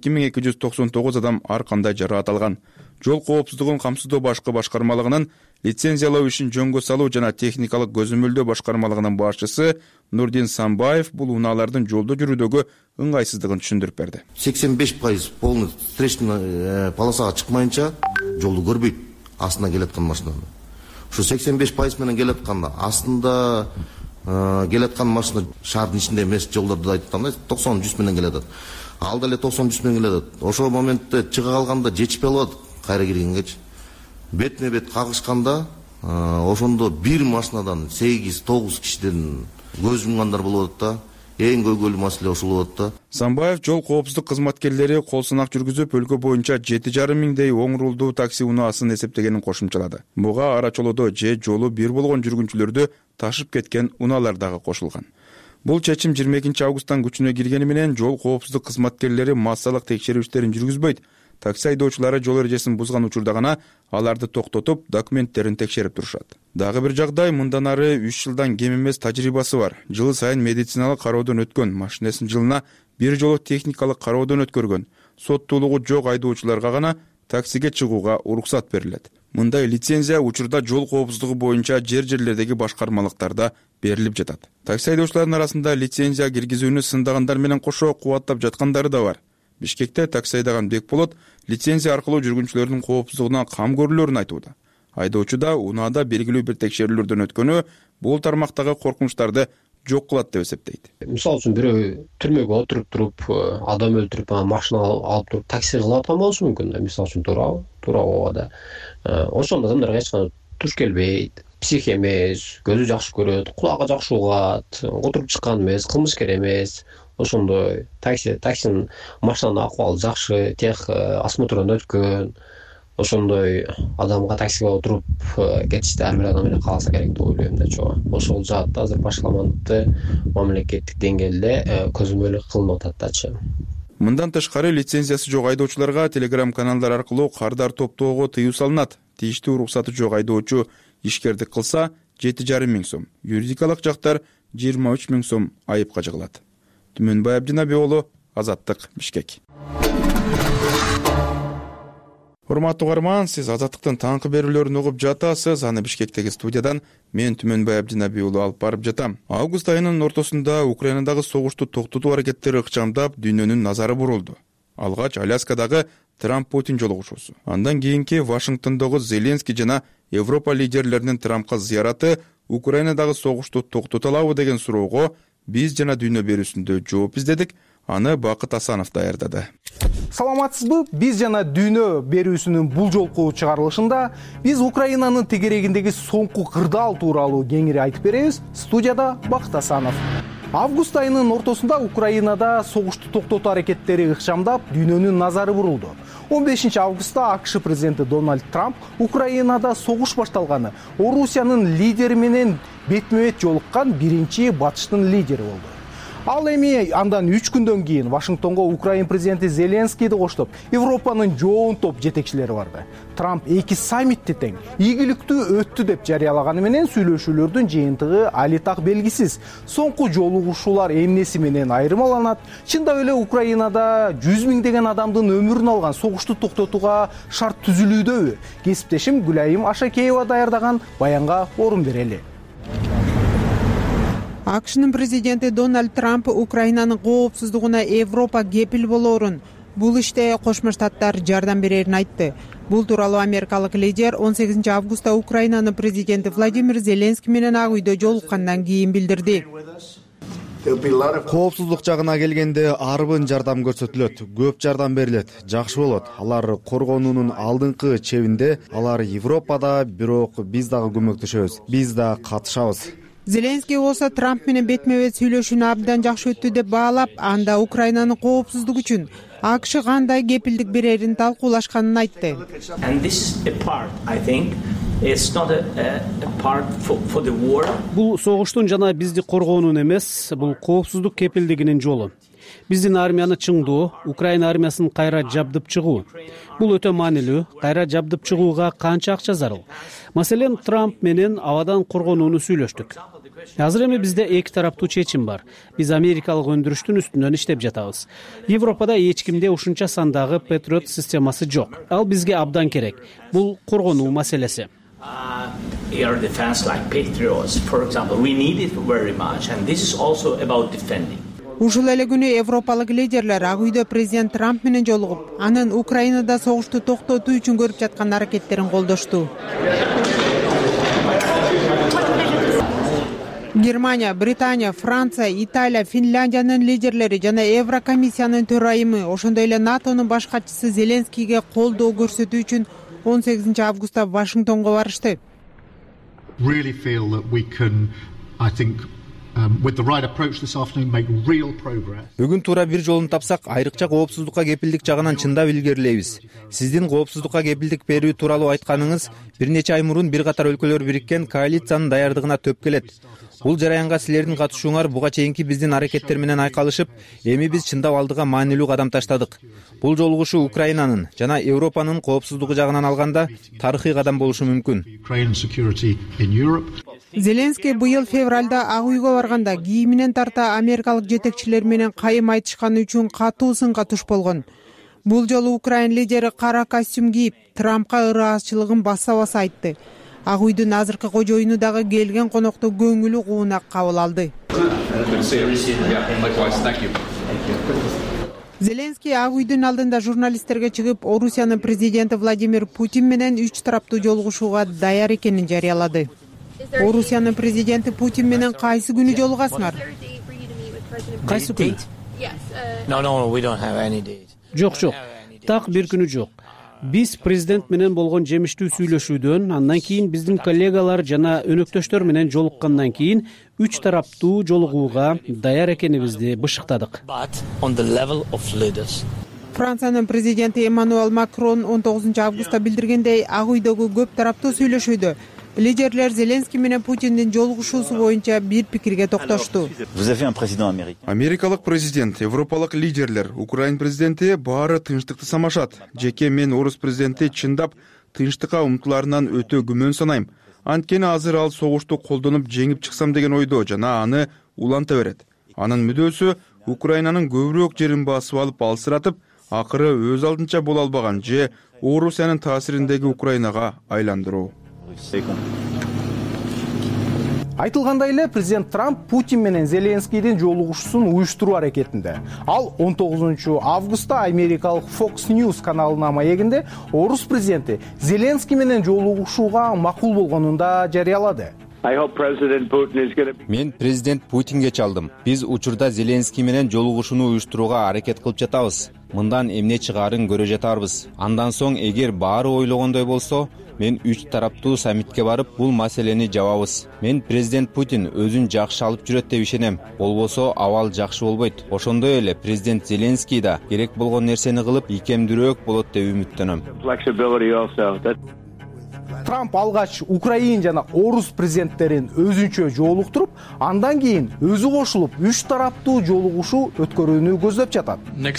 2299 адам ар кандай жараат алган. Жол коопсуздугун камсыздоо башкы башкармалыгынын лицензиялоо ишин жөнгө салуу жана техникалык көзөмөлдөө башкармалыгынын башчысы Нурдин Самбаев бул унаалардын жолдо жүрүүдөгү ыңгайсыздыгын түшүндүрүп берди. 85% полный встречный полосага чыкмайынча жолду көрбөйт астына келаткан машинаны. Ушу 85% менен келатканда астында келаткан машина шаардын ичинде эмес, жолдордо айтканда 90-100 менен келатат. Ал деле 90-100 менен келатат. Ошол моментте чыга калганда жетишпей калат кайра киргенгечи. Бетме бет кагышканда ошондо бир машинадан 8-9 кишиден көз жумгандар болуп атат да. Эң көйгөйлүү маселе ошол болот да. Самбаев жол коопсуздук кызматкерлери кол санак жүргүзүп, өлкө боюнча 7,5 миңдей оң рулдуу такси унаасын эсептегенин кошумчалады. Буга ара чолодо же жолу бир болгон жүргүнчүлөрдү ташып кеткен унаалар дагы кошулган. Бул чечим 22 августтан күчүнө киргени менен жол коопсуздук кызматкерлери массалык текшерүү иштерин жүргүзбөйт. Такси айдоочулары жол эрежесин бузган учурда гана аларды токтотуп, документтерин текшерип турушат. Дагы бир жагдай, мындан ары 3 жылдан кем эмес тажрыйбасы бар. Жыл сайын медициналык кароодон өткөн, машинесин жылына бир жолу техникалык кароодон өткөргөн, соттуулугу жок айдоочуларга гана таксиге чыгууга уруксат берилет. Мындай лицензия учурда жол коопсуздугу боюнча жерлердеги башкармалыктарда берилип жатат. Такси айдоочулардын арасында лицензия киргизүүнү сындагандар менен кошо кубаттап жаткандары да бар. Бишкекте такси айдаган Бекболот лицензия аркылуу жүргүнчүлөрдүн коопсуздугуна кам көрүлөрүн айтууда. Айдоочу да унаада белгилүү бир текшерүүлөрдөн өткөнү бул тармактагы коркунучтарды жок кылат деп эсептейт. Мисалы үчүн бирөө түрмөгө отуруп туруп, адам өлтүрүп, машина алып туруп такси кылып аткан болушу мүмкүн. Мисалы үчүн туура оода. Ошондо адамдарга эч кандай туш келбейт. Псих эмес, көзү жакшы көрөт, кулагы жакшы угат, отуруп чыккан эмес, кылмышкер эмес. Ошондой таксинин машинанын акыбалы жакшы, тех осмотрдон өткөн. Ошондой адамга таксиге отуруп кетишти ар бир адам эле кааласа керек деп ойлойм да чоо. Ошол жаатта азыр башкаламатты мамлекеттик деңгээлде көзөмөл кылынып атат дачы. Мындан тышкары лицензиясы жок айдоочуларга телеграм-каналдар аркылуу кардар топтоого тыюу салынат. Тийиштүү уруксаты жок айдоочу ишкердик кылса 7,5 миң сом, юридикалык жактар 23 миң сом айыпка жыгылат. Түмөнбай Абдинабек уулу, Азаттык, Бишкек. Урматтуу угарман, сиз Азаттыктын таңкы берүүлөрүн угуп жатасыз. Аны Бишкектеги студиядан мен Түмөнбай Абдинаби уулу алып барып жатам. Август айынын ортосунда Украинадагы согушту токтотуу аракеттери ыкчамдап дүйнөнүн назары бурулду. Алгач Аляскадагы Трамп-Путин жолугушуусу. Андан кийинки Вашингтондогу Зеленский жана Европа лидерлеринин Трампка зыяраты Украинадагы согушту токтото алабы деген суроого биз жана дүйнө берүүсүндө жооп издедик. Аны Бакыт Асанов даярдады. Саламатсызбы? Биз жана дүйнө берүүсүнүн бул жолку чыгарылышында биз Украинанын тегерегиндеги соңку кырдаал тууралуу кеңири айтып беребиз. Студияда Бакыт Асанов. Август айынын ортосунда Украинада согушту токтотуу аракеттери ыкчамдап дүйнөнүн назары бурулду. 15 августта АКШ президенти Дональд Трамп Украинада согуш башталганы Орусиянын лидери менен бетме-бет жолуккан биринчи батыштын лидери болду. Ал эми андан 3 күндөн кийин Вашингтонго Украин президенти Зеленскийди коштоп, Европанын жоон топ жетекчилери барды. Трамп 2 саммитти тең ийгиликтүү өттү деп жарыялаганы менен сүйлөшүүлөрдүн жыйынтыгы али так белгисиз. Соңку жолугушуулар эмнеси менен айырмаланат? Чындап эле Украинада 100 миңдеген адамдын өмүрүн алган согушту токтотууга шарт түзүлүүдөбү? Кесиптешим Гүлайым Ашакеева даярдаган баянга орун берели. АКШнын президенти Дональд Трамп Украинанын коопсуздугуна Европа кепил болоорун, бул иште Кошмо Штаттар жардам берерин айтты. Бул тууралуу америкалык лидер 18 августта Украинанын президенти Владимир Зеленский менен Ак үйдө жолуккандан кийин билдирди. Коопсуздук жагына келгенде арбын жардам көрсөтүлөт, көп жардам берилет, жакшы болот. Алар коргонуунун алдыңкы чебинде, алар Европада, бирок биз дагы көмөктөшөбүз, биз да катышабыз. Зеленский болсо Трамп менен бетме-бет сүйлөшүүнү абдан жакшы өттү деп баалап, анда Украинанын коопсуздугу үчүн АКШ кандай кепилдик берерин талкуулашканын айтты. Бул согуштун жана бизди коргоонун эмес, бул коопсуздук кепилдигинин жолу. Биздин армияны чыңдоо, Украина армиясын кайра жабдып чыгуу. Бул өтө маанилүү. Кайра жабдып чыгууга канча акча зарыл? Маселен, Трамп менен абадан коргонууну сүйлөштүк. Азыр эми бизде эки тараптуу чечим бар. Биз америкалык өндүрүштүн үстүнөн иштеп жатабыз. Европада эч кимде ушунча сандагы Patriot системасы жок. Ал бизге абдан керек. Бул коргонуу маселеси. Air defense like Patriots, for example, we need it very much, and this is also about defending. Ушул эле күнү европалык лидерлер Ак үйдө президент Трамп менен жолугуп, анын Украинада согушту токтотуу үчүн көрүп жаткан аракеттерин колдошту. Германия, Британия, Франция, Италия, Финляндиянын лидерлери жана Еврокомиссиянын төрайымы, ошондой эле NATOнун баш катчысы Зеленскийге колдоо көрсөтүү үчүн 18 августта Вашингтонго барышты. Really feel that we can, I think, with the right approach this afternoon, make real progress. Бүгүн туура бир жолун тапсак, айрыкча коопсуздукка кепилдик жагынан чындап илгерилейбиз. Сиздин коопсуздукка кепилдик берүү тууралуу айтканыңыз бир нече ай мурун бир катар өлкөлөр бириккен коалициянын даярдыгына төп келет. Бул жараянга силердин катышууңар буга чейинки биздин аракеттер менен айкалышып, эми биз чындап алдыга маанилүү кадам таштадык. Бул жолугушуу Украинанын жана Европанын коопсуздугу жагынан алганда тарыхый кадам болушу мүмкүн. Зеленский быйыл февралда Ак үйгө барганда кийиминен тарта америкалык жетекчилер менен кайым айтышканы үчүн катуу сынга туш болгон. Бул жолу Украин лидери кара костюм кийип, Трампка ыраазычылыгын баса-баса айтты. Ак үйдүн азыркы кожоюну дагы келген конокту көңүлү куунак кабыл алды. Зеленский Ак үйдүн алдында журналисттерге чыгып, Орусиянын президенти Владимир Путин менен 3 тараптуу жолугушууга даяр экенин жарыялады. Орусиянын президенти Путин менен кайсы күнү жолугасыңар? Кайсы күнү? Жок. Так бир күнү жок. Биз президент менен болгон жемиштүү сүйлөшүүдөн, андан кийин биздин коллегалар жана өнөктөштөр менен жолуккандан кийин 3 тараптуу жолугууга даяр экенибизди бышыктадык. Франциянын президенти Эммануэль Макрон 19 августта билдиргендей, Ак үйдөгү көп тараптуу сүйлөшүүдө лидерлер Зеленский менен Путиндин жолугушуусу боюнча бир пикирге токтошту. Америкалык президент, европалык лидерлер, Украин президенти баары тынчтыкты самашат. Жеке мен орус президенти чындап тынчтыкка умтуларынан өтө күмөн санайм. Анткени азыр ал согушту колдонуп жеңип чыксам деген ойдо жана аны уланта берет. Анын мүдөөсү Украинанын көбүрөөк жерин басып алып алсыратып, акыры өз алдынча боло албаган же Орусиянын таасириндеги Украинага айландыруу. Айтылгандай эле президент Трамп Путин менен Зеленскийдин жолугушуусун уюштуруу аракетинде. Ал 19 августта америкалык Fox News каналына маегинде орус президенти Зеленский менен жолугушууга макул болгонун да жарыялады. Мен президент Путинге чалдым. Биз учурда Зеленский менен жолугушууну уюштурууга аракет кылып жатабыз. Мындан эмне чыгарын көрө жатарбыз. Андан соң эгер баары ойлогондой болсо, мен 3 тараптуу саммитке барып, бул маселени жабабыз. Мен президент Путин өзүн жакшы алып жүрөт деп ишенем. Болбосо абал жакшы болбойт. Ошондой эле президент Зеленский да керек болгон нерсени кылып, ийкемдүүрөөк болот деп үмүттөнөм. Трамп алгач Украин жана орус президенттерин өзүнчө жолуктуруп, андан кийин өзү кошулуп 3 тараптуу жолугушуу өткөрүүнү көздөп жатат.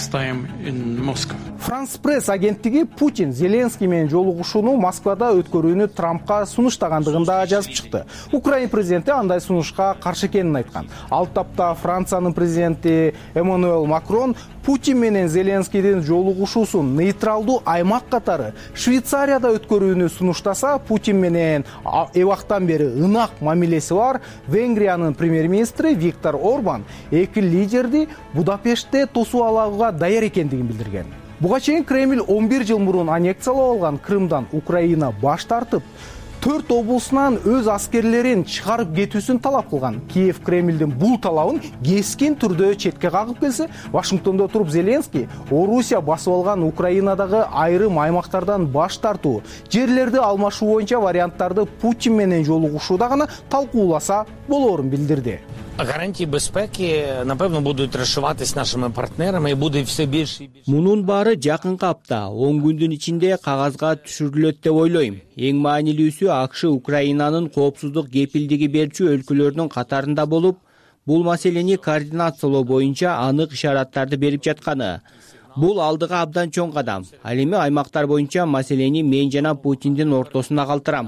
France Press агенттиги Путин Зеленский менен жолугушууну Москвада өткөрүүнү Трампка сунуштагандыгын да жазып чыкты. Украин президенти андай сунушка каршы экенин айткан. Ал тапта Франциянын президенти Эммануэль Макрон Путин менен Зеленскийдин жолугушуусун нейтралдуу аймак катары Швейцарияда өткөрүүнү сунуштаса, Путин менен эбактан бери ынак мамилеси бар Венгриянын премьер-министри Виктор Орбан эки лидерди Будапештте тосуп алууга даяр экендигин билдирген. Буга чейин Кремль 11 жыл мурун аннексиялап алган Крымдан Украина баш тартып, 4 облусунан өз аскерлерин чыгарып кетүүсүн талап кылган. Киев Кремлдин бул талабын кескин түрдө четке кагып келсе, Вашингтондо туруп Зеленский Орусия басып алган Украинадагы айрым аймактардан баш тартуу, жерлерди алмашуу боюнча варианттарды Путин менен жолугушууда гана талкууласа болоорун билдирди. Гарантії безпеки, напевно, будуть розшиватись нашими партнерами і буде все більше і більше. Мунун баары жакынкы апта 10 күндүн ичинде кагазга түшүрүлөт деп ойлойм. Эң маанилүүсү АКШ Украинанын коопсуздук кепилдиги берчү өлкөлөрдүн катарында болуп, бул маселени координациялоо боюнча анык ишараттарды берип жатканы. Бул алдыга абдан чоң кадам. Ал эми аймактар боюнча маселени мен жана Путиндин ортосуна калтырам.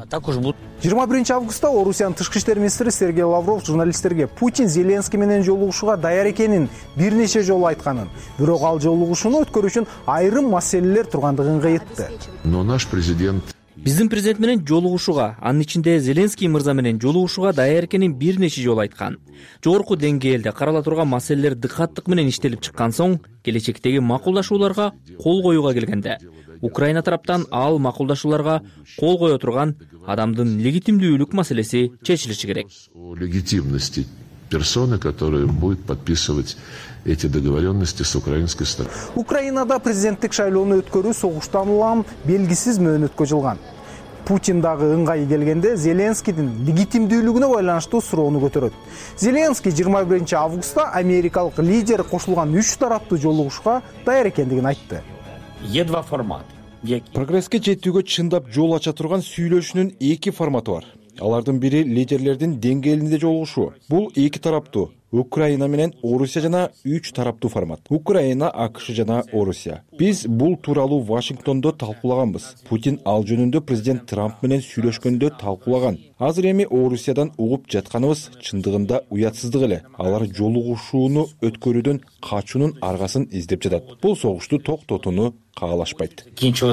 21 августта Орусиянын тышкы иштер министри Сергей Лавров журналисттерге Путин Зеленский менен жолугушууга даяр экенин бир нече жолу айтканын, бирок ал жолугушууну өткөрүү үчүн айрым маселелер тургандыгын кайтты. Но наш президент Биздин президент менен жолугушууга, анын ичинде Зеленский мырза менен жолугушууга даяр экенин бир нече жолу айткан. Жогорку деңгээлде карала турган маселелер дыкаттык менен иштелип чыккан соң, келечектеги макулдашууларга кол коюуга келгенде, Украина тараптан ал макулдашууларга кол кое турган адамдын легитимдүүлүк маселеси чечилиши керек. Легитимности персоны, которая будет подписывать эти договоренности с украинской стороной. Украинада президенттик шайлоону өткөрүү согуштан улам белгисиз мөөнөткө жылган. Путин дагы ыңгайы келгенде Зеленскийдин легитимдүүлүгүнө байланыштуу суроону көтөрөт. Зеленский 21 августта америкалык лидер кошулган 3 тараптуу жолугушууга даяр экендигин айтты. Є два формати. Прогресске жетүүгө чындап жол ача турган сүйлөшүүнүн 2 форматы бар. Алардын бири лидерлердин деңгээлинде жолугушуу. Бул 2 тараптуу Украина менен Орусия жана 3 тараптуу формат. Украина, АКШ жана Орусия. Биз бул тууралуу Вашингтондо талкуулаганбыз. Путин ал жөнүндө президент Трамп менен сүйлөшкөндө талкуулаган. Азыр эми Орусиядан угуп жатканыбыз чындыгында уятсыздык эле. Алар жолугушууну өткөрүүдөн качуунун аргасын издеп жатат. Бул согушту токтотууну каалашпайт.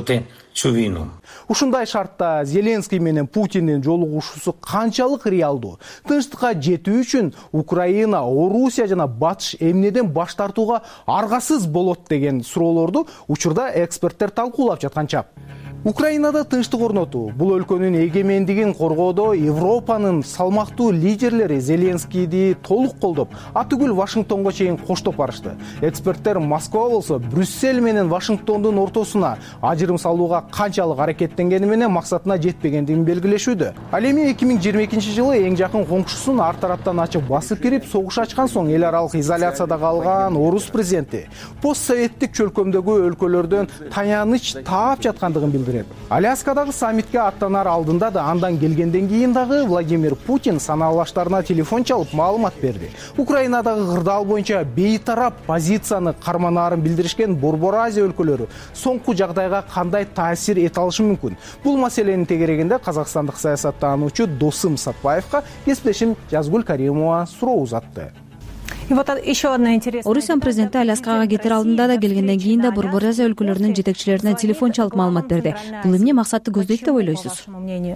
Ушундай шартта Зеленский менен Путиндин жолугушуусу канчалык реалдуу? Тынчтыкка жетүү үчүн Украина, Орусия жана Батыш эмнеден баш тартууга аргасыз болот деген суроолорду учурда эксперттер талкуулап жаткан чап. Украинада тынчтык орнотуу, бул өлкөнүн эгемендигин коргоодо Европанын салмактуу лидерлери Зеленскийди толук колдоп, атүгүл Вашингтонго чейин коштоп барышты. Эксперттер Москва болсо Брюссель менен Вашингтондун ортосуна ажырым салууга канчалык аракеттенгени менен максатына жетпегендигин белгилешүүдө. Ал эми 2022 жылы эң жакын коңшусун ар тараптан ачып басып кирип согуш ачкан соң эл аралык изоляцияда калган орус президенти постсоветтик чөлкөмдөгү өлкөлөрдөн таяныч таап жаткандыгын билдирди. Аляскадагы саммитке аттанар алдында да, андан келгенден кийин дагы Владимир Путин санаалаштарына телефон чалып маалымат берди. Украинадагы кырдаал боюнча бейтарап позицияны карманаарын билдиришкен Борбор Азия өлкөлөрү соңку жагдайга кандай таасир эте алышы мүмкүн? Бул маселенин тегерегинде казакстандык саясаттануучу Досым Сатпаевка кесиптешим Жазгүл Каримова суроо узатты. Орусиянын президенти Аляскага кетер алдында да, келгенден кийин да Борбор Азия өлкөлөрүнүн жетекчилерине телефон чалып маалымат берди. Бул эмне максатты көздөйт деп ойлойсуз?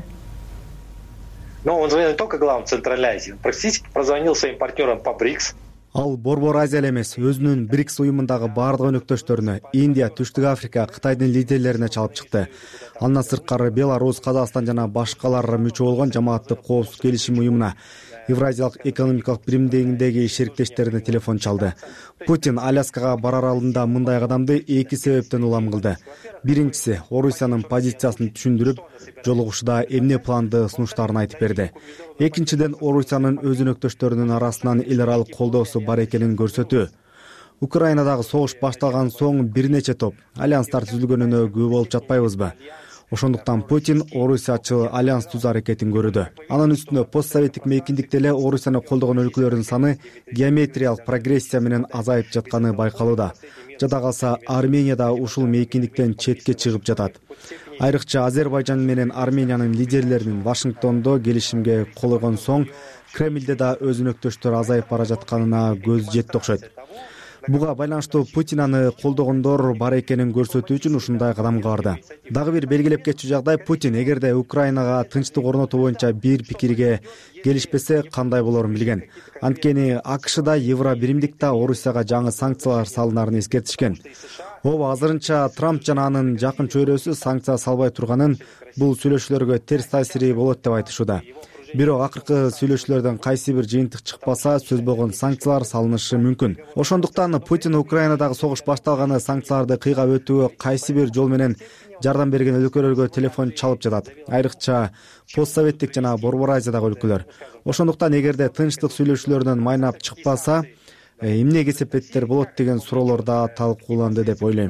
Он звонил не только главам Центральной Азии, он практически прозвонил своим партнерам по БРИКС. Ал Борбор Азия эле эмес, өзүнүн БРИКС уюмундагы бардык өнөктөштөрүнө, Индия, Түштүк Африка, Кытайдын лидерлерине чалып чыкты. Андан сырткары Беларусь, Казакстан жана башкалар мүчө болгон жамааттык коопсуздук келишим уюмуна, Евразиялык экономикалык биримдигиндеги шериктерине телефон чалды. Путин Аляскага барар алдында мындай кадамды эки себептен улам кылды. Биринчиси, Орусиянын позициясын түшүндүрүп, жолугушууда эмне планды сунуштарын айтып берди. Экинчиден, Орусиянын өз өнөктөштөрүнүн арасынан эл аралык колдоосу бар экенин көрсөтүү. Украинадагы согуш башталган соң бир нече топ альянстар түзүлгөнүнө күбө болуп жатпайбызбы? Ошондуктан Путин Орусиячыл альянс түзүү аракетин көрүүдө. Анын үстүнө постсоветтик мейкиндикте эле Орусияны колдогон өлкөлөрдүн саны геометриялык прогрессия менен азайып жатканы байкалууда. Жада калса Арменияда ушул мейкиндиктен четке чыгып жатат. Айрыкча Азербайжан менен Армениянын лидерлеринин Вашингтондо келишимге кол койгон соң Кремлде да өз өнөктөштөр азайып бара жатканына көз жетти окшойт. Буга байланыштуу Путин аны колдогондор бар экенин көрсөтүү үчүн ушундай кадамга барды. Дагы бир белгилеп кетчү жагдай, Путин эгерде Украинага тынчтык орнотуу боюнча бир пикирге келишпесе кандай болорун билген. Анткени АКШда Евро биримдикте Орусияга жаңы санкциялар салынарын эскертишкен. Ооба, азырынча Трамп жана анын жакын чөйрөсү санкция салбай турганын, бул сүйлөшүүлөргө терс таасири болот деп айтышууда. Бирок акыркы сүйлөшүүлөрдөн кайсы бир жыйынтык чыкпаса, сөз болгон санкциялар салынышы мүмкүн. Ошондуктан Путин Украинадагы согуш башталганы санкцияларды кыйгап өтүүгө кайсы бир жол менен жардам берген өлкөлөргө телефон чалып жатат. Айрыкча постсоветтик жана Борбор Азиядагы өлкөлөр. Ошондуктан эгерде тынчтык сүйлөшүүлөрдөн майнап чыкпаса, эмне кесепеттер болот деген суроолор да талкууланды деп ойлойм.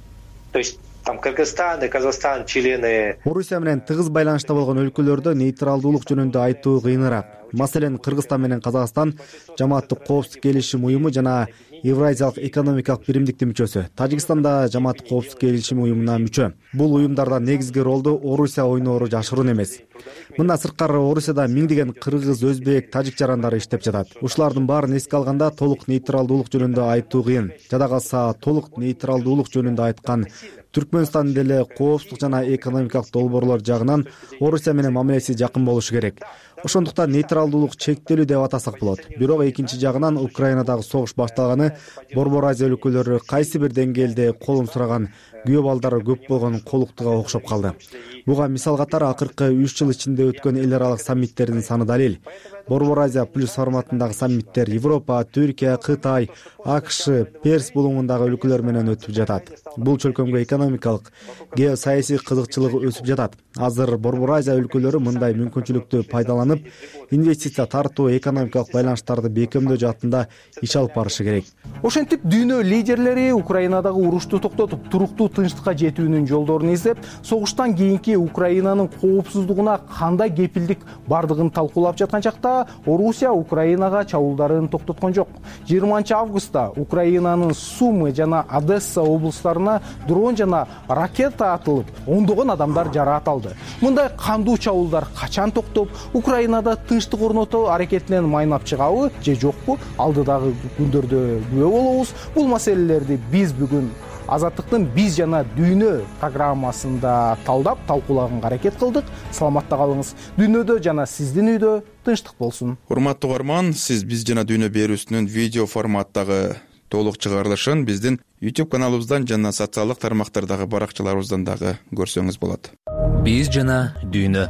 Кыргызстан, Казакстан, члены. Орусия менен тыгыз байланышта болгон өлкөлөрдө нейтралдуулук жөнүндө айтуу кыйыныраак. Маселен, Кыргызстан менен Казакстан жамааттык коопсуздук келишим уюму жана Евразиялык экономикалык биримдиктин мүчөсү. Тажикстан да жамааттык коопсуздук келишим уюмуна мүчө. Бул уюмдарда негизги ролду Орусия ойноору жашыруун эмес. Мындан сырткары Орусияда миңдеген кыргыз, өзбек, тажик жарандары иштеп жатат. Ушулардын баарын эске алганда толук нейтралдуулук жөнүндө айтуу кыйын. Жада калса толук нейтралдуулук жөнүндө айткан Түркмөнстан деле коопсуздук жана экономикалык долбоорлор жагынан Орусия менен мамилеси жакын болушу керек. Ошондуктан нейтралдуулук чектелүү деп атасак болот. Бирок экинчи жагынан Украинадагы согуш башталганы Борбор Азия өлкөлөрү кайсы бир деңгээлде колун сураган күбө балдары көп болгон колуктуга окшоп калды. Буга мисал катары акыркы 3 жыл ичинде өткөн эл аралык саммиттердин саны далил. Борбор Азия плюс форматындагы саммиттер Европа, Түркия, Кытай, АКШ, Перс булуңундагы өлкөлөр менен өтүп жатат. Бул чөлкөмгө экономикалык, геосаясий кызыкчылык өсүп жатат. Азыр Борбор Азия өлкөлөрү мындай мүмкүнчүлүктү пайдаланып, инвестиция тартуу, экономикалык байланыштарды бекемдөө жаатында иш алып барышы керек. Ошентип дүйнө лидерлери Украинадагы урушту токтотуп, туруктуу тынчтыкка жетүүнүн жолдорун издеп, согуштан кийинки Украинанын коопсуздугуна кандай кепилдик бардыгын талкуулап жаткан чакта Орусия Украинага чабуулдарын токтоткон жок. 20 августта Украинанын Сумы жана Одесса облустарына дрон жана ракета атылып, ондогон адамдар жараат алды. Мындай кандуу чабуулдар качан токтоп, Украинада тынчтык орнотуу аракетинен майнап чыгабы же жокпу? Алдыдагы күндөрдө күбө болобуз. Бул маселелерди биз бүгүн Азаттыктын биз жана дүйнө программасында талдап, талкуулаганга аракет кылдык. Саламатта калыңыз. Дүйнөдө жана сиздин үйдө тынчтык болсун. Урматтуу угарман, сиз биз жана дүйнө берүүсүнүн видео форматтагы толук чыгарылышын биздин YouTube каналыбыздан жана социалдык тармактардагы баракчаларыбыздан дагы көрсөңүз болот. Биз жана дүйнө.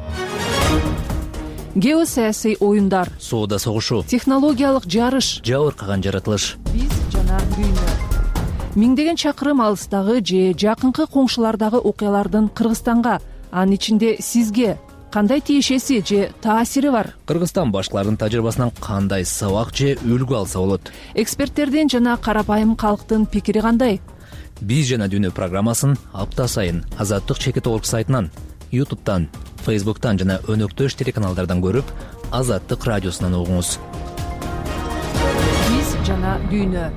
Геосаясий оюндар, соода согушу, технологиялык жарыш, жабыркаган жаратылыш. Биз жана дүйнө. Миңдеген чакырым алыстагы же жакынкы коңшулардагы окуялардын Кыргызстанга, анын ичинде сизге кандай тиешеси же таасири бар? Кыргызстан башкалардын тажрыйбасынан кандай сабак же үлгү алса болот? Эксперттердин жана карапайым калктын пикири кандай? Биз жана дүйнө программасын апта сайын Азаттык чекит орг сайтынан, YouTube'дан, Facebook'tan жана өнөктөш телеканалдардан көрүп, Азаттык радиосунан угуңуз. Биз жана дүйнө.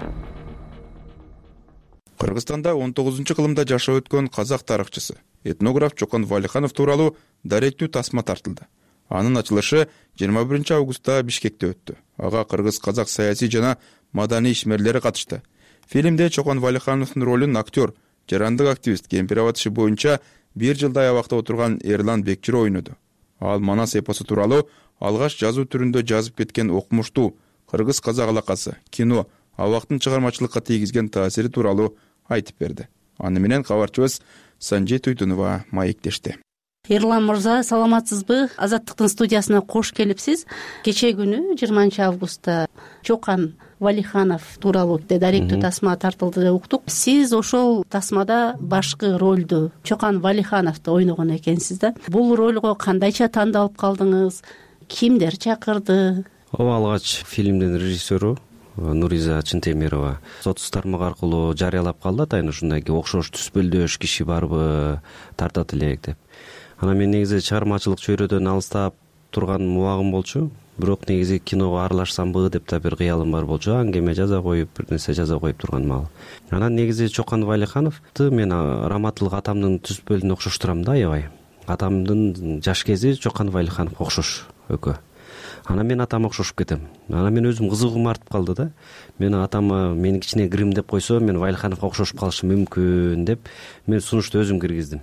Кыргызстанда 19-кылымда жашап өткөн казак тарыхчысы, этнограф Чокон Валиханов тууралуу даректүү тасма тартылды. Анын ачылышы 21 августта Бишкекте өттү. ага кыргыз казак саясий жана маданий ишмерлери катышты. Фильмде Чокан Валихановдун ролун актер, жарандык активист кемпир абад иши боюнча 1 жылдай абакта отурган Эрлан Бекчир ойноду. Ал Манас эпосу тууралуу алгач жазуу түрүндө жазып кеткен окумуштуу кыргыз казак алакасы, кино, абактын чыгармачылыкка тийгизген таасири тууралуу айтып берди. Аны менен кабарчыбыз Санжей Туйтунова маектешти. Эрлан мырза, саламатсызбы? Азаттыктын студиясына кош келипсиз. Кечээ күнү 20 августта Чокан Валиханов тууралуу даректүү тасма тартылды деп уктук. Сиз ошол тасмада башкы ролду Чокан Валихановду ойногон экенсиз да. Бул ролго кандайча тандалып калдыңыз? Кимдер чакырды? Ооба, алгач фильмдин режиссеру Нуриза Чынтемирова соцсуз тармак аркылуу жарыялап калды атайын ушундай окшош түспөлдөш киши барбы тартат элек деп. Анан мен негизи чыгармачылык чөйрөдөн алыстап турган убагым болчу. Бирок негизи киного аралашсамбы деп да бир кыялым бар болчу. Аңгеме жаза коюп, бир нерсе жаза коюп турган маал. Анан негизи Чокан Валихановду мен раматылык атамдын түспөлүнө окшоштурам да аябай. Атамдын жаш кези Чокан Валихановго окшош экөө. Анан мен атама окшошуп кетем. Анан мен өзүм кызыгуум артып калды да. Мен атама мени кичине Грим деп койсо, мен Валихановго окшошуп калышым мүмкүн деп мен сунушту өзүм киргиздим.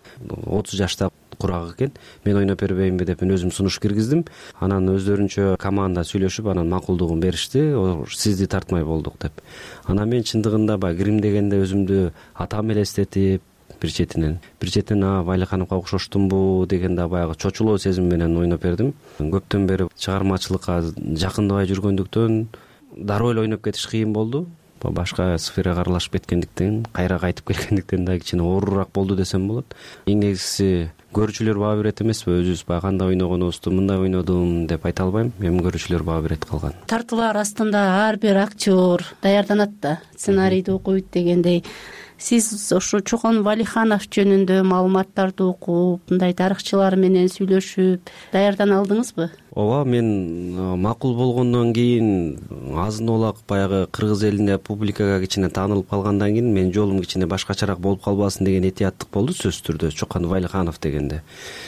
30 жашта курак экен, мен ойноп бербейинби деп мен өзүм сунуш киргиздим. Анан өздөрүнчө команда сүйлөшүп, анан макулдугун беришти. Сизди тартмай болдук деп. Анан мен чындыгында баягы Грим дегенде өзүмдү атам элестетип, бир четинен Валихановго окшоштумбу дегенде баягы чочулоо сезим менен ойноп бердим. Көптөн бери чыгармачылыкка жакындабай жүргөндүктөн дароо эле ойноп кетиш кыйын болду. Башка сферага аралашып кеткендиктен, кайра кайтып келгендиктен да кичине оорураак болду десем болот. Эң негизгиси көрүүчүлөр баа берет эмеспи? Өзүбүз баягы кандай ойногонубузду мындай ойнодум деп айта албайм. Эми көрүүчүлөр баа берет калган. Тартуулар астында ар бир актер даярданат да, сценарийди окуйт дегендей. Сиз ошо Чокан Валиханов жөнүндө маалыматтарды окуп, мындай тарыхчылар менен сүйлөшүп даярдана алдыңызбы? Ооба, мен макул болгондон кийин азын-олак баягы кыргыз элинде публикага кичине таанылып калгандан кийин менин жолум кичине башкачараак болуп калбасын деген этияттык болду сөзсүз түрдө Чокан Валиханов дегенде.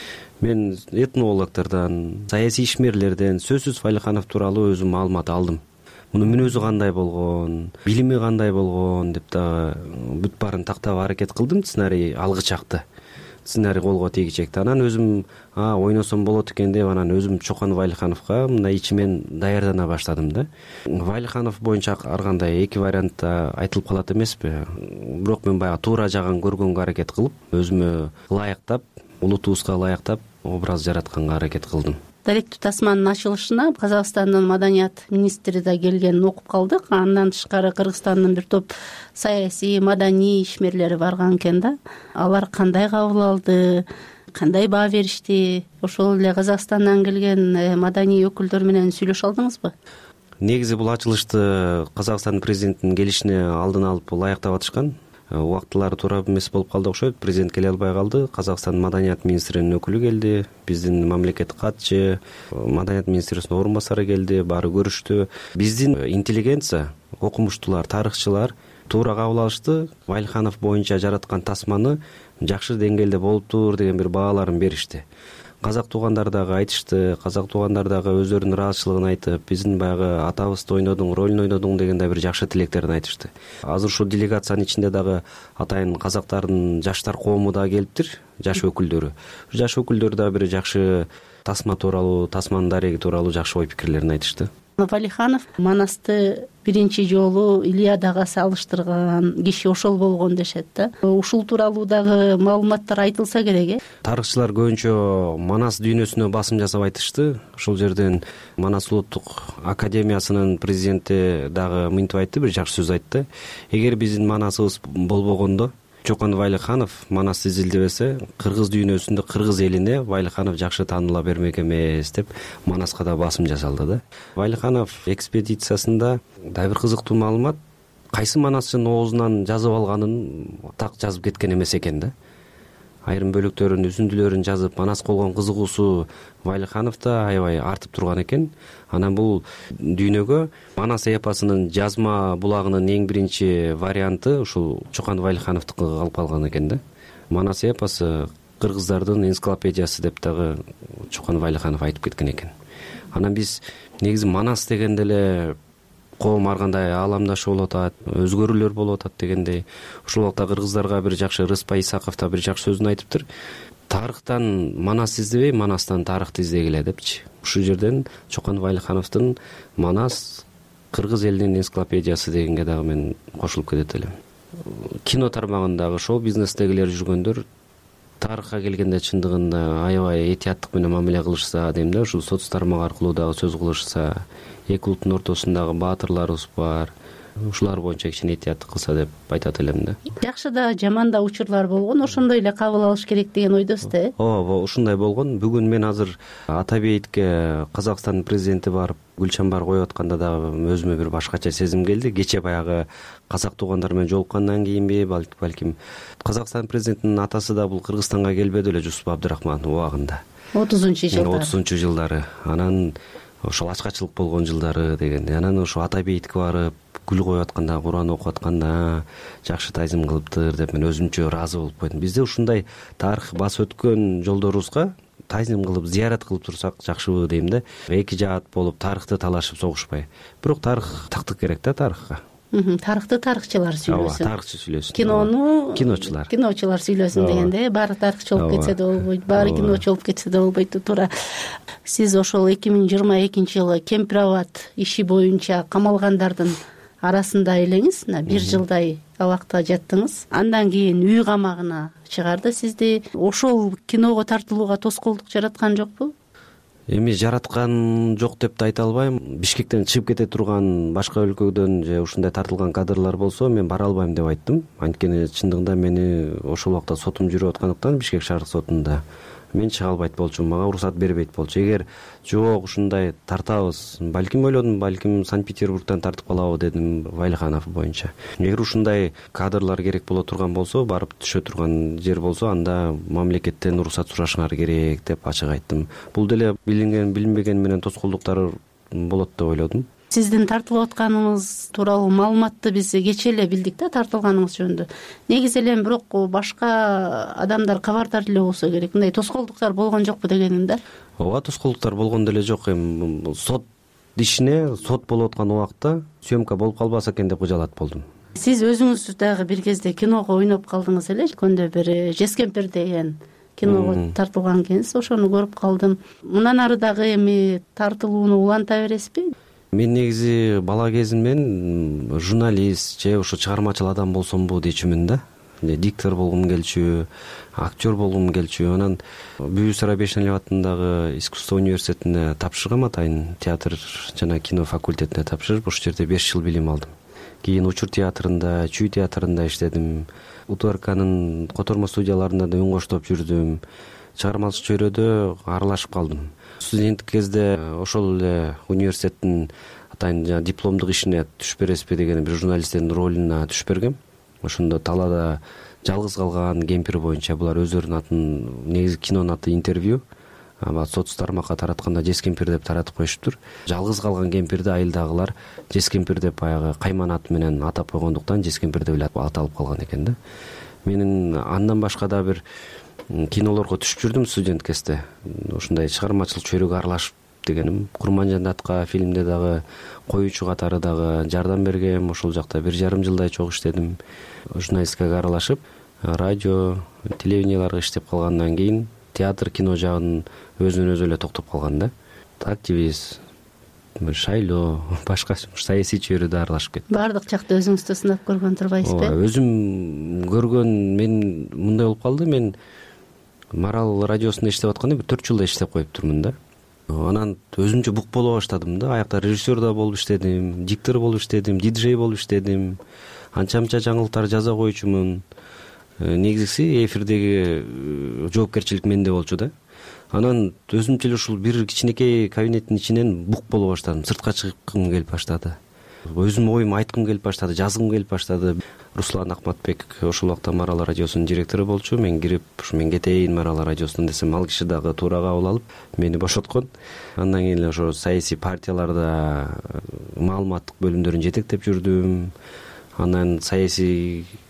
Мен этнологдордон, саясий ишмерлерден сөзсүз Валиханов тууралуу өзүм маалымат алдым. Мунун мүнөзү кандай болгон, билими кандай болгон деп да бүт баарын тактап аракет кылдым. Сценарий алгы чакты. Сценарий колго тийгичекти. Анан өзүм ойносом болот экен деп анан өзүм Чокан Валихановго мындай ичимен даярдана баштадым да. Валиханов боюнча ар кандай эки вариантта айтылып калат эмеспи? Бирок мен баягы туура жагын көргөнгө аракет кылып, өзүмө ылайыктап, улутубузга ылайыктап образ жаратканга аракет кылдым. Даректүү тасманын ачылышына Казакстандын маданият министри да келгенин окуп калдык. Андан тышкары Кыргызстандын бир топ саясий, маданий ишмерлери барган экен да. Алар кандай кабыл алды, кандай баа беришти? Ошол эле Казакстандан келген маданий өкүлдөр менен сүйлөшө алдыңызбы? Негизи бул ачылышты Казакстан президентинин келишине алдын алып ылайыктап атышкан. Убактылары туура эмес болуп калды окшойт. Президент келе албай калды. Казакстан маданият министринин өкүлү келди. Биздин мамлекеттик катчы, маданият министринин орун басары келди. Баары көрүштү. Биздин интеллигенция, окумуштуулар, тарыхчылар туура кабыл алышты. Валиханов боюнча жараткан тасманы жакшы деңгээлде болуптур деген бир бааларын беришти. Казак туугандар дагы айтышты. Казак туугандар дагы өздөрүнүн ыраазычылыгын айтып, биздин баягы атабызды ойнодуң, ролун ойнодуң дегенде бир жакшы тилектерин айтышты. Азыр ушул делегациянын ичинде дагы атайын казактардын жаштар коому да келиптир, жаш өкүлдөрү. Жаш өкүлдөр да бир жакшы тасма тууралуу, тасманын дареги тууралуу жакшы ой пикирлерин айтышты. Валиханов Манасты биринчи жолу Илиадага салыштырган киши ошол болгон дешет да. Ушул тууралуу дагы маалыматтар айтылса керек, Тарыхчылар көбүнчө Манас дүйнөсүнө басым жасап айтышты. Ошол жерден Манас улуттук академиясынын президенти дагы мынтип айтты, бир жакшы сөз айтты. Эгер биздин Манасыбыз болбогондо Чокан Валиханов Манасты изилдебесе, кыргыз дүйнөсүндө, кыргыз элине Валиханов жакшы тааныла бермек эмес деп Манаска да басым жасалды да. Валиханов экспедициясында да бир кызыктуу маалымат, кайсы Манасчынын оозунан жазып алганын так жазып кеткен эмес экен да. Айрым бөлүктөрүн, үзүндүлөрүн жазып, Манас болгон кызыгуусу Валихановдо аябай артып турган экен. Анан бул дүйнөгө Манас эпосунун жазма булагынын эң биринчи варианты ушул Чокан Валихановдуку калып калган экен да. Манас эпосу кыргыздардын энциклопедиясы деп дагы Чокан Вайлиханов айтып кеткен экен. Анан биз негизи Манас дегенде эле коом ар кандай ааламдашуу болуп атат, өзгөрүүлөр болуп атат дегендей. Ушул убакта кыргыздарга бир жакшы Рыспай Исаков да бир жакшы сөзүн айтыптыр. Тарыхтан Манас издебей, Манастан тарыхты издегиле депчи. Ушул жерден Чокан Вайлихановдун Манас кыргыз элинин энциклопедиясы дегенге дагы мен кошулуп кетет элем. Кино тармагындагы шоу бизнестегилер жүргөндөр тарыхка келгенде чындыгында аябай этияттык менен мамиле кылышса дейм да, ушул соц тармагы аркылуу дагы сөз кылышса, эки улуттун ортосундагы баатырларыбыз бар, ушулар боюнча кичине этияттык кылса деп айтат элем да. Жакшы да, жаман да учурлар болгон, ошондой эле кабыл алыш керек деген ойдосуз да. Ооба, ушундай болгон. Бүгүн мен азыр Атабейтке Казакстандын президенти барып гүл чамбар коюп атканда дагы өзүмө бир башкача сезим келди. Кече баягы казак туугандар менен жолуккандан кийинби, балким Казакстан президентинин атасы да бул Кыргызстанга келбеди эле, Жусуп Абдырахманов убагында. 30-жылдары. Анан ошол ачкачылык болгон жылдары деген. Анан ошо Атабейтке барып гүл коюп атканда, Куран окуп атканда жакшы таазим кылыптыр деп мен өзүмчө ыраазы болуп койдум. Бизде ушундай тарых басып өткөн жолдорубузга таазим кылып, зыярат кылып турсак жакшыбы дейм да. Эки жаат болуп тарыхты талашып согушпай. Бирок тарых тактык керек да тарыхка. Тарыхты тарыхчылар сүйлөсүн. Ооба, тарыхчы сүйлөсүн. Кинону киночулар сүйлөсүн дегенде, баары тарыхчы болуп кетсе да болбойт, баары киночу болуп кетсе да болбойт. Туура. Сиз ошол 2022-жылы Кемпирабад иши боюнча камалгандардын арасында элеңиз, бир жылдай абакта жаттыңыз. Андан кийин үй камагына чыгарды сизди. Ошол киного тартылууга тоскоолдук жараткан жокпу? Эми жараткан жок деп да айта албайм. Бишкектен чыгып кете турган башка өлкөдөн же ушундай тартылган кадрлар болсо мен бара албайм деп айттым. Анткени чындыгында мени ошол убакта сотум жүрүп аткандыктан Бишкек шаардык сотунда мен чыга албайт болчумун, мага уруксат бербейт болчу. Эгер жок ушундай тартабыз, балким ойлодум, балким Санкт-Петербургтан тартып калабы дедим Вайлиханов боюнча. Эгер ушундай кадрлар керек боло турган болсо, барып түшө турган жер болсо, анда мамлекеттен уруксат сурашыңар керек деп ачык айттым. Бул деле билинген, билинбеген менен тоскоолдуктар болот деп ойлодум. Сиздин тартылып атканыңыз тууралуу маалыматты биз кечээ эле билдик да, тартылганыңыз жөнүндө. Негизи эле бирок башка адамдар кабардар эле болсо керек. Мындай тоскоолдуктар болгон жокпу дегеним да. Ооба, тоскоолдуктар болгон деле жок. Эми сот ишине, сот болуп аткан убакта съемка болуп калбаса экен деп кыжалат болдум. Сиз өзүңүз дагы бир кезде киного ойноп калдыңыз эле. Көндө бир Жескемпир деген киного тартылган экенсиз, ошону көрүп калдым. Мындан ары дагы эми тартылууну уланта бересизби? Мен негизи бала кезимден журналист же ошо чыгармачыл адам болсомбу дечүмүн да. Диктор болгум келчү, актер болгум келчү. Анан Бүйүсара Бешенелиев атындагы искусство университетине тапшыргам, атайын театр жана кино факультетине тапшырып, ошол жерде 5 жыл билим алдым. Кийин Учур театрында, Чүй театрында иштедим. УТРКнын котормо студияларында да үн коштоп жүрдүм. Чыгармачылык чөйрөдө аралашып калдым. Студенттик кезде ошол эле университеттин атайын дипломдук ишине түшүп бересизби деген бир журналисттин ролуна түшүп бергем. Ошондо талаада жалгыз калган кемпир боюнча булар өздөрүнүн атын, негизи кинонун аты интервью. Соц тармакка таратканда Жескемпир деп таратып коюшуптур. Жалгыз калган кемпирди айылдагылар Жескемпир деп баягы кайман аты менен атап койгондуктан Жескемпир деп эле аталып калган экен да. Менин андан башка да бир кинолорго түшүп жүрдүм студент кезде. Ушундай чыгармачылык чөйрөгө аралашып дегеним. Курманжандатка фильмде дагы коюучу катары дагы жардам бергем. Ошол жакта 1,5 жылдай чогуу иштедим. Журналистикага аралашып, радио, телевиденияларга иштеп калгандан кийин театр, кино жагын өзүнөн өзү эле токтоп калган да. Активист, шайлоо, башка саясий чөйрөдө аралашып кеттим. Бардык жакта өзүңүздү сынап көргөн турбайсызбы? Өзүм көргөн, мен мындай болуп калды. Мен Марал радиосунда иштеп атканда 4 жылда иштеп коюп турмун да. Анан өзүмчө бук боло баштадым да. Аякта режиссер да болуп иштедим, диктор болуп иштедим, диджей болуп иштедим. Анча-мынча жаңылыктар жаза коючумун. Негизгиси эфирдеги жоопкерчилик менде болчу да. Анан өзүмчө эле ушул бир кичинекей кабинеттин ичинен бук боло баштадым. Сыртка чыгыпкым келип баштады. Өзүм оюмду айткым келип баштады, жазгым келип баштады. Руслан Акматбек ошол убакта Марал радиосунун директору болчу. Мен кирип, ушу мен кетейин Марал радиосунан десем, ал киши дагы туура кабыл алып, мени бошоткон. Андан кийин эле ошо саясий партияларда маалыматтык бөлүмдөрүн жетектеп жүрдүм. Анан саясий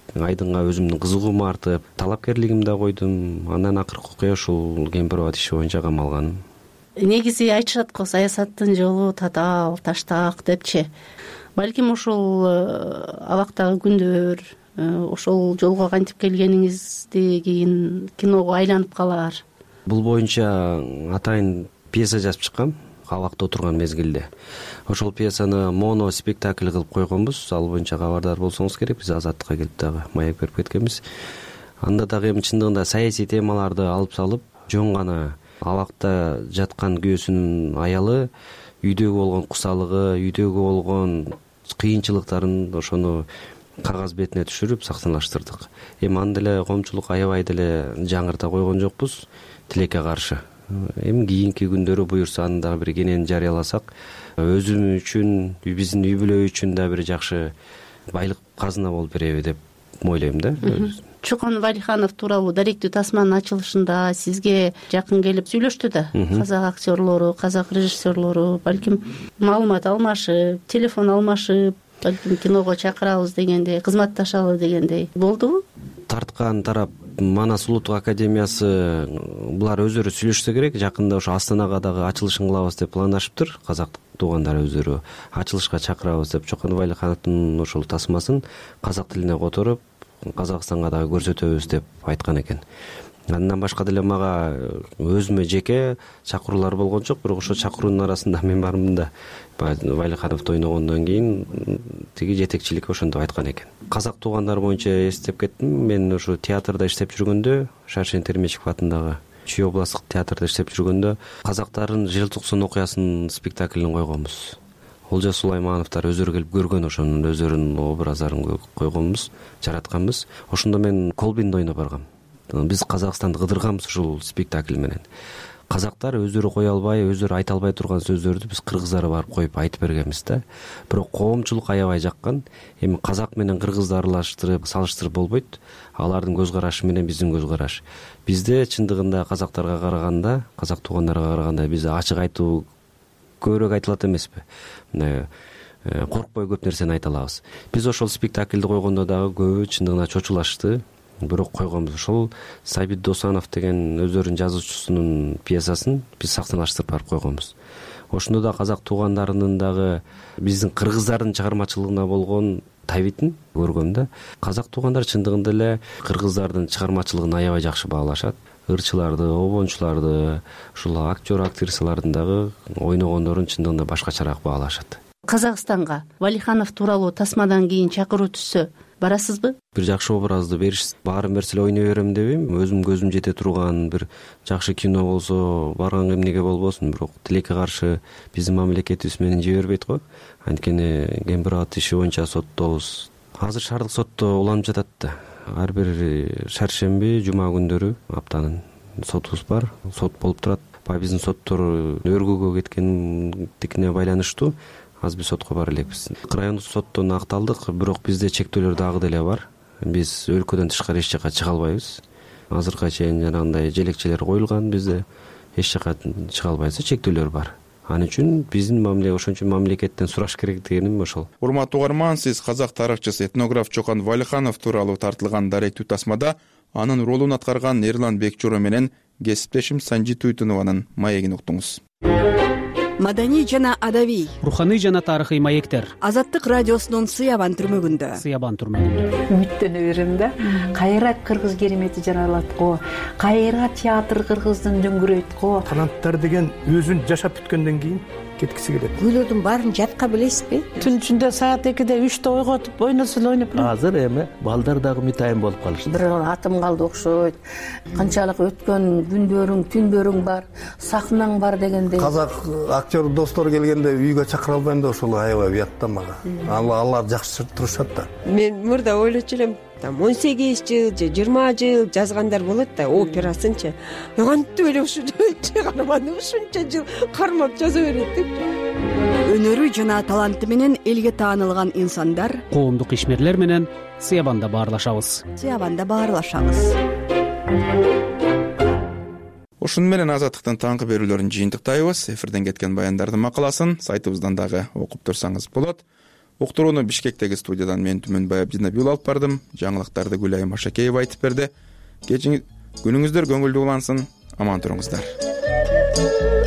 айдынга өзүмдүн кызыгуум артып, талапкерлигимди да койдум. Андан акыркы окуя ушул Кемпирабад иши боюнча камалганым. Негизи айтышат го, саясаттын жолу татаал, таштаак депчи. Балким ошол абактагы күндөр, ошол жолго кантип келгениңизди кийин киного айланып калар. Бул боюнча атайын пьеса жазып чыккам абакта отурган мезгилде. Ошол пьесаны моно спектакль кылып койгонбуз. Ал боюнча кабардар болсоңуз керек. Биз Азаттыкка келип дагы маек берип кеткенбиз. Анда дагы эми чындыгында саясий темаларды алып салып, жөн гана абакта жаткан күйөөсүнүн аялы үйдөгү болгон кусалыгы, үйдөгү болгон кыйынчылыктарын ошону кагаз бетине түшүрүп сахналаштырдык. Эми аны деле коомчулук аябай деле жаңырта койгон жокпуз, тилекке каршы. Эми кийинки күндөрү буюрса аны дагы бир кенен жарыяласак, өзүм үчүн, биздин үй бүлө үчүн да бир жакшы байлык казына болуп береби деп ойлойм да. Чокон Валиханов тууралуу даректүү тасманын ачылышында сизге жакын келип сүйлөштү да. Казак актерлору, казак режиссерлору балким маалымат алмашып, телефон алмашып, балким киного чакырабыз дегендей, кызматташалы дегендей болдубу? Тарткан тарап Манас улуттук академиясы булар өздөрү сүйлөшсө керек. Жакында ошо Астанага дагы ачылышын кылабыз деп пландашыптыр. Казак туугандар өздөрү ачылышка чакырабыз деп Чокон Валихановдун ошол тасмасын казак тилине которуп Казакстанга дагы көрсөтөбүз деп айткан экен. Андан башка деле мага өзүмө жеке чакыруулар болгон жок, бирок ошо чакыруунун арасында мен бармын да. Валихановду ойногондон кийин тиги жетекчилик ошондо айткан экен. Казак туугандар боюнча эстеп кеттим. Мен ошо театрда иштеп жүргөндө, Шаршен Термечиков атындагы Чүй областтык театрда иштеп жүргөндө казактардын желтоқсан окуясынын спектаклин койгонбуз. Олжас Сулаймановдор өздөрү келип көргөн, ошонун өздөрүнүн образдарын койгонбуз, жаратканбыз. Ошондо мен Колбинди ойноп баргам. Биз Казакстанды кыдырганбыз ушул спектакль менен. Казактар өздөрү кое албай, өздөрү айта албай турган сөздөрдү биз кыргыздар барып коюп айтып бергенбиз да. Бирок коомчулук аябай жаккан. Эми казак менен кыргызды аралаштырып, салыштырып болбойт. Алардын көз карашы менен биздин көз караш. Бизде чындыгында казактарга караганда, казак туугандарга караганда бизде ачык айтуу көбүрөөк айтылат эмеспи? Коркпой көп нерсени айта алабыз. Биз ошол спектакльди койгондо дагы көбү чындыгында чочулашты. Бирок койгонбуз. Ошол Сабит Досанов деген өздөрүнүн жазуучусунун пьесасын биз сахналаштырып барып койгонбуз. Ошондо да казак туугандарынын дагы биздин кыргыздардын чыгармачылыгына болгон табитин көргөм да. Казак туугандар чындыгында эле кыргыздардын чыгармачылыгын аябай жакшы баалашат. Ырчыларды, обончуларды, ушул актер актрисалардын дагы ойногондорун чындыгында башкачараак баалашат. Казакстанга Валиханов тууралуу тасмадан кийин чакыруу түшсө барасызбы? Бир жакшы образды бериш, баарын берсе эле ойной берем дебейм. Өзүм көзүм жете турган бир жакшы кино болсо барган эмнеге болбосун, бирок тилекке каршы биздин мамлекетибиз менен жибербейт го. Анткени Кемпирабад иши боюнча соттобуз. Азыр шаардык сотто уланып жатат да. Ар бир шаршемби, жума күндөрү аптанын сотубуз бар. Сот болуп турат. Баягы биздин соттор өргүүгө кеткендикине байланыштуу аз биз сотко бара элекпиз. Райондук соттон акталдык, бирок бизде чектөөлөр дагы деле бар. Биз өлкөдөн тышкары эч жака чыга албайбыз. Азыркыга чейин жанагындай желекчелер коюлган, бизде эч жака чыга албайбыз, чектөөлөр бар. Ал үчүн биздин ошон үчүн мамлекеттен сураш керек дегеним ошол. Урматтуу угарман, сиз казак тарыхчысы, этнограф Чокон Валиханов тууралуу тартылган даректүү тасмада анын ролун аткарган Эрлан Бекчоро менен кесиптешим Санжи Туйтунованын маегин уктуңуз. Маданий жана адабий, руханий жана тарыхый маектер. Азаттык радиосунун Сыябан түрмөгүндө. Үмүттөнө берем да. Кайра кыргыз керемети жаралат го. Кайра театр кыргыздын дөңгүрөйт го. Таланттар деген өзүн жашап бүткөндөн кийин кеткиси келет. Күйлөрдүн баарын жатка билесизби? Түн ичинде саат 2-де 3-те ойготуп ойносо эле ойноп элем. Азыр эми балдар дагы митайын болуп калышты. Бир атым калды окшойт. Канчалык өткөн күндөрүң, түндөрүң бар, сахнаң бар дегендей. Казак актер достор келгенде үйгө чакыра албайм да, ошол аябай уят да мага. Алар жакшы турушат да. Мен мурда ойлочу элем, 18 жыл же 20 жыл жазгандар болот да, операсынчы. Кантип эле ушунча чыгарманы ушунча жыл кармап жаза берет деп. Өнөрү жана таланты менен элге таанылган инсандар, коомдук ишмерлер менен Сыябанда баарлашабыз. Ушуну менен Азаттыктын таңкы берүүлөрүн жыйынтыктайбыз. Эфирден кеткен баяндардын макаласын сайтыбыздан дагы окуп турсаңыз болот. уктурууну Бишкектеги студиядан мен Түмөнбай Абдинабиул алып бардым. Жаңылыктарды Гүлайым Машакеева айтып берди. Күнүңүздөр көңүлдүү улансын, аман туруңуздар.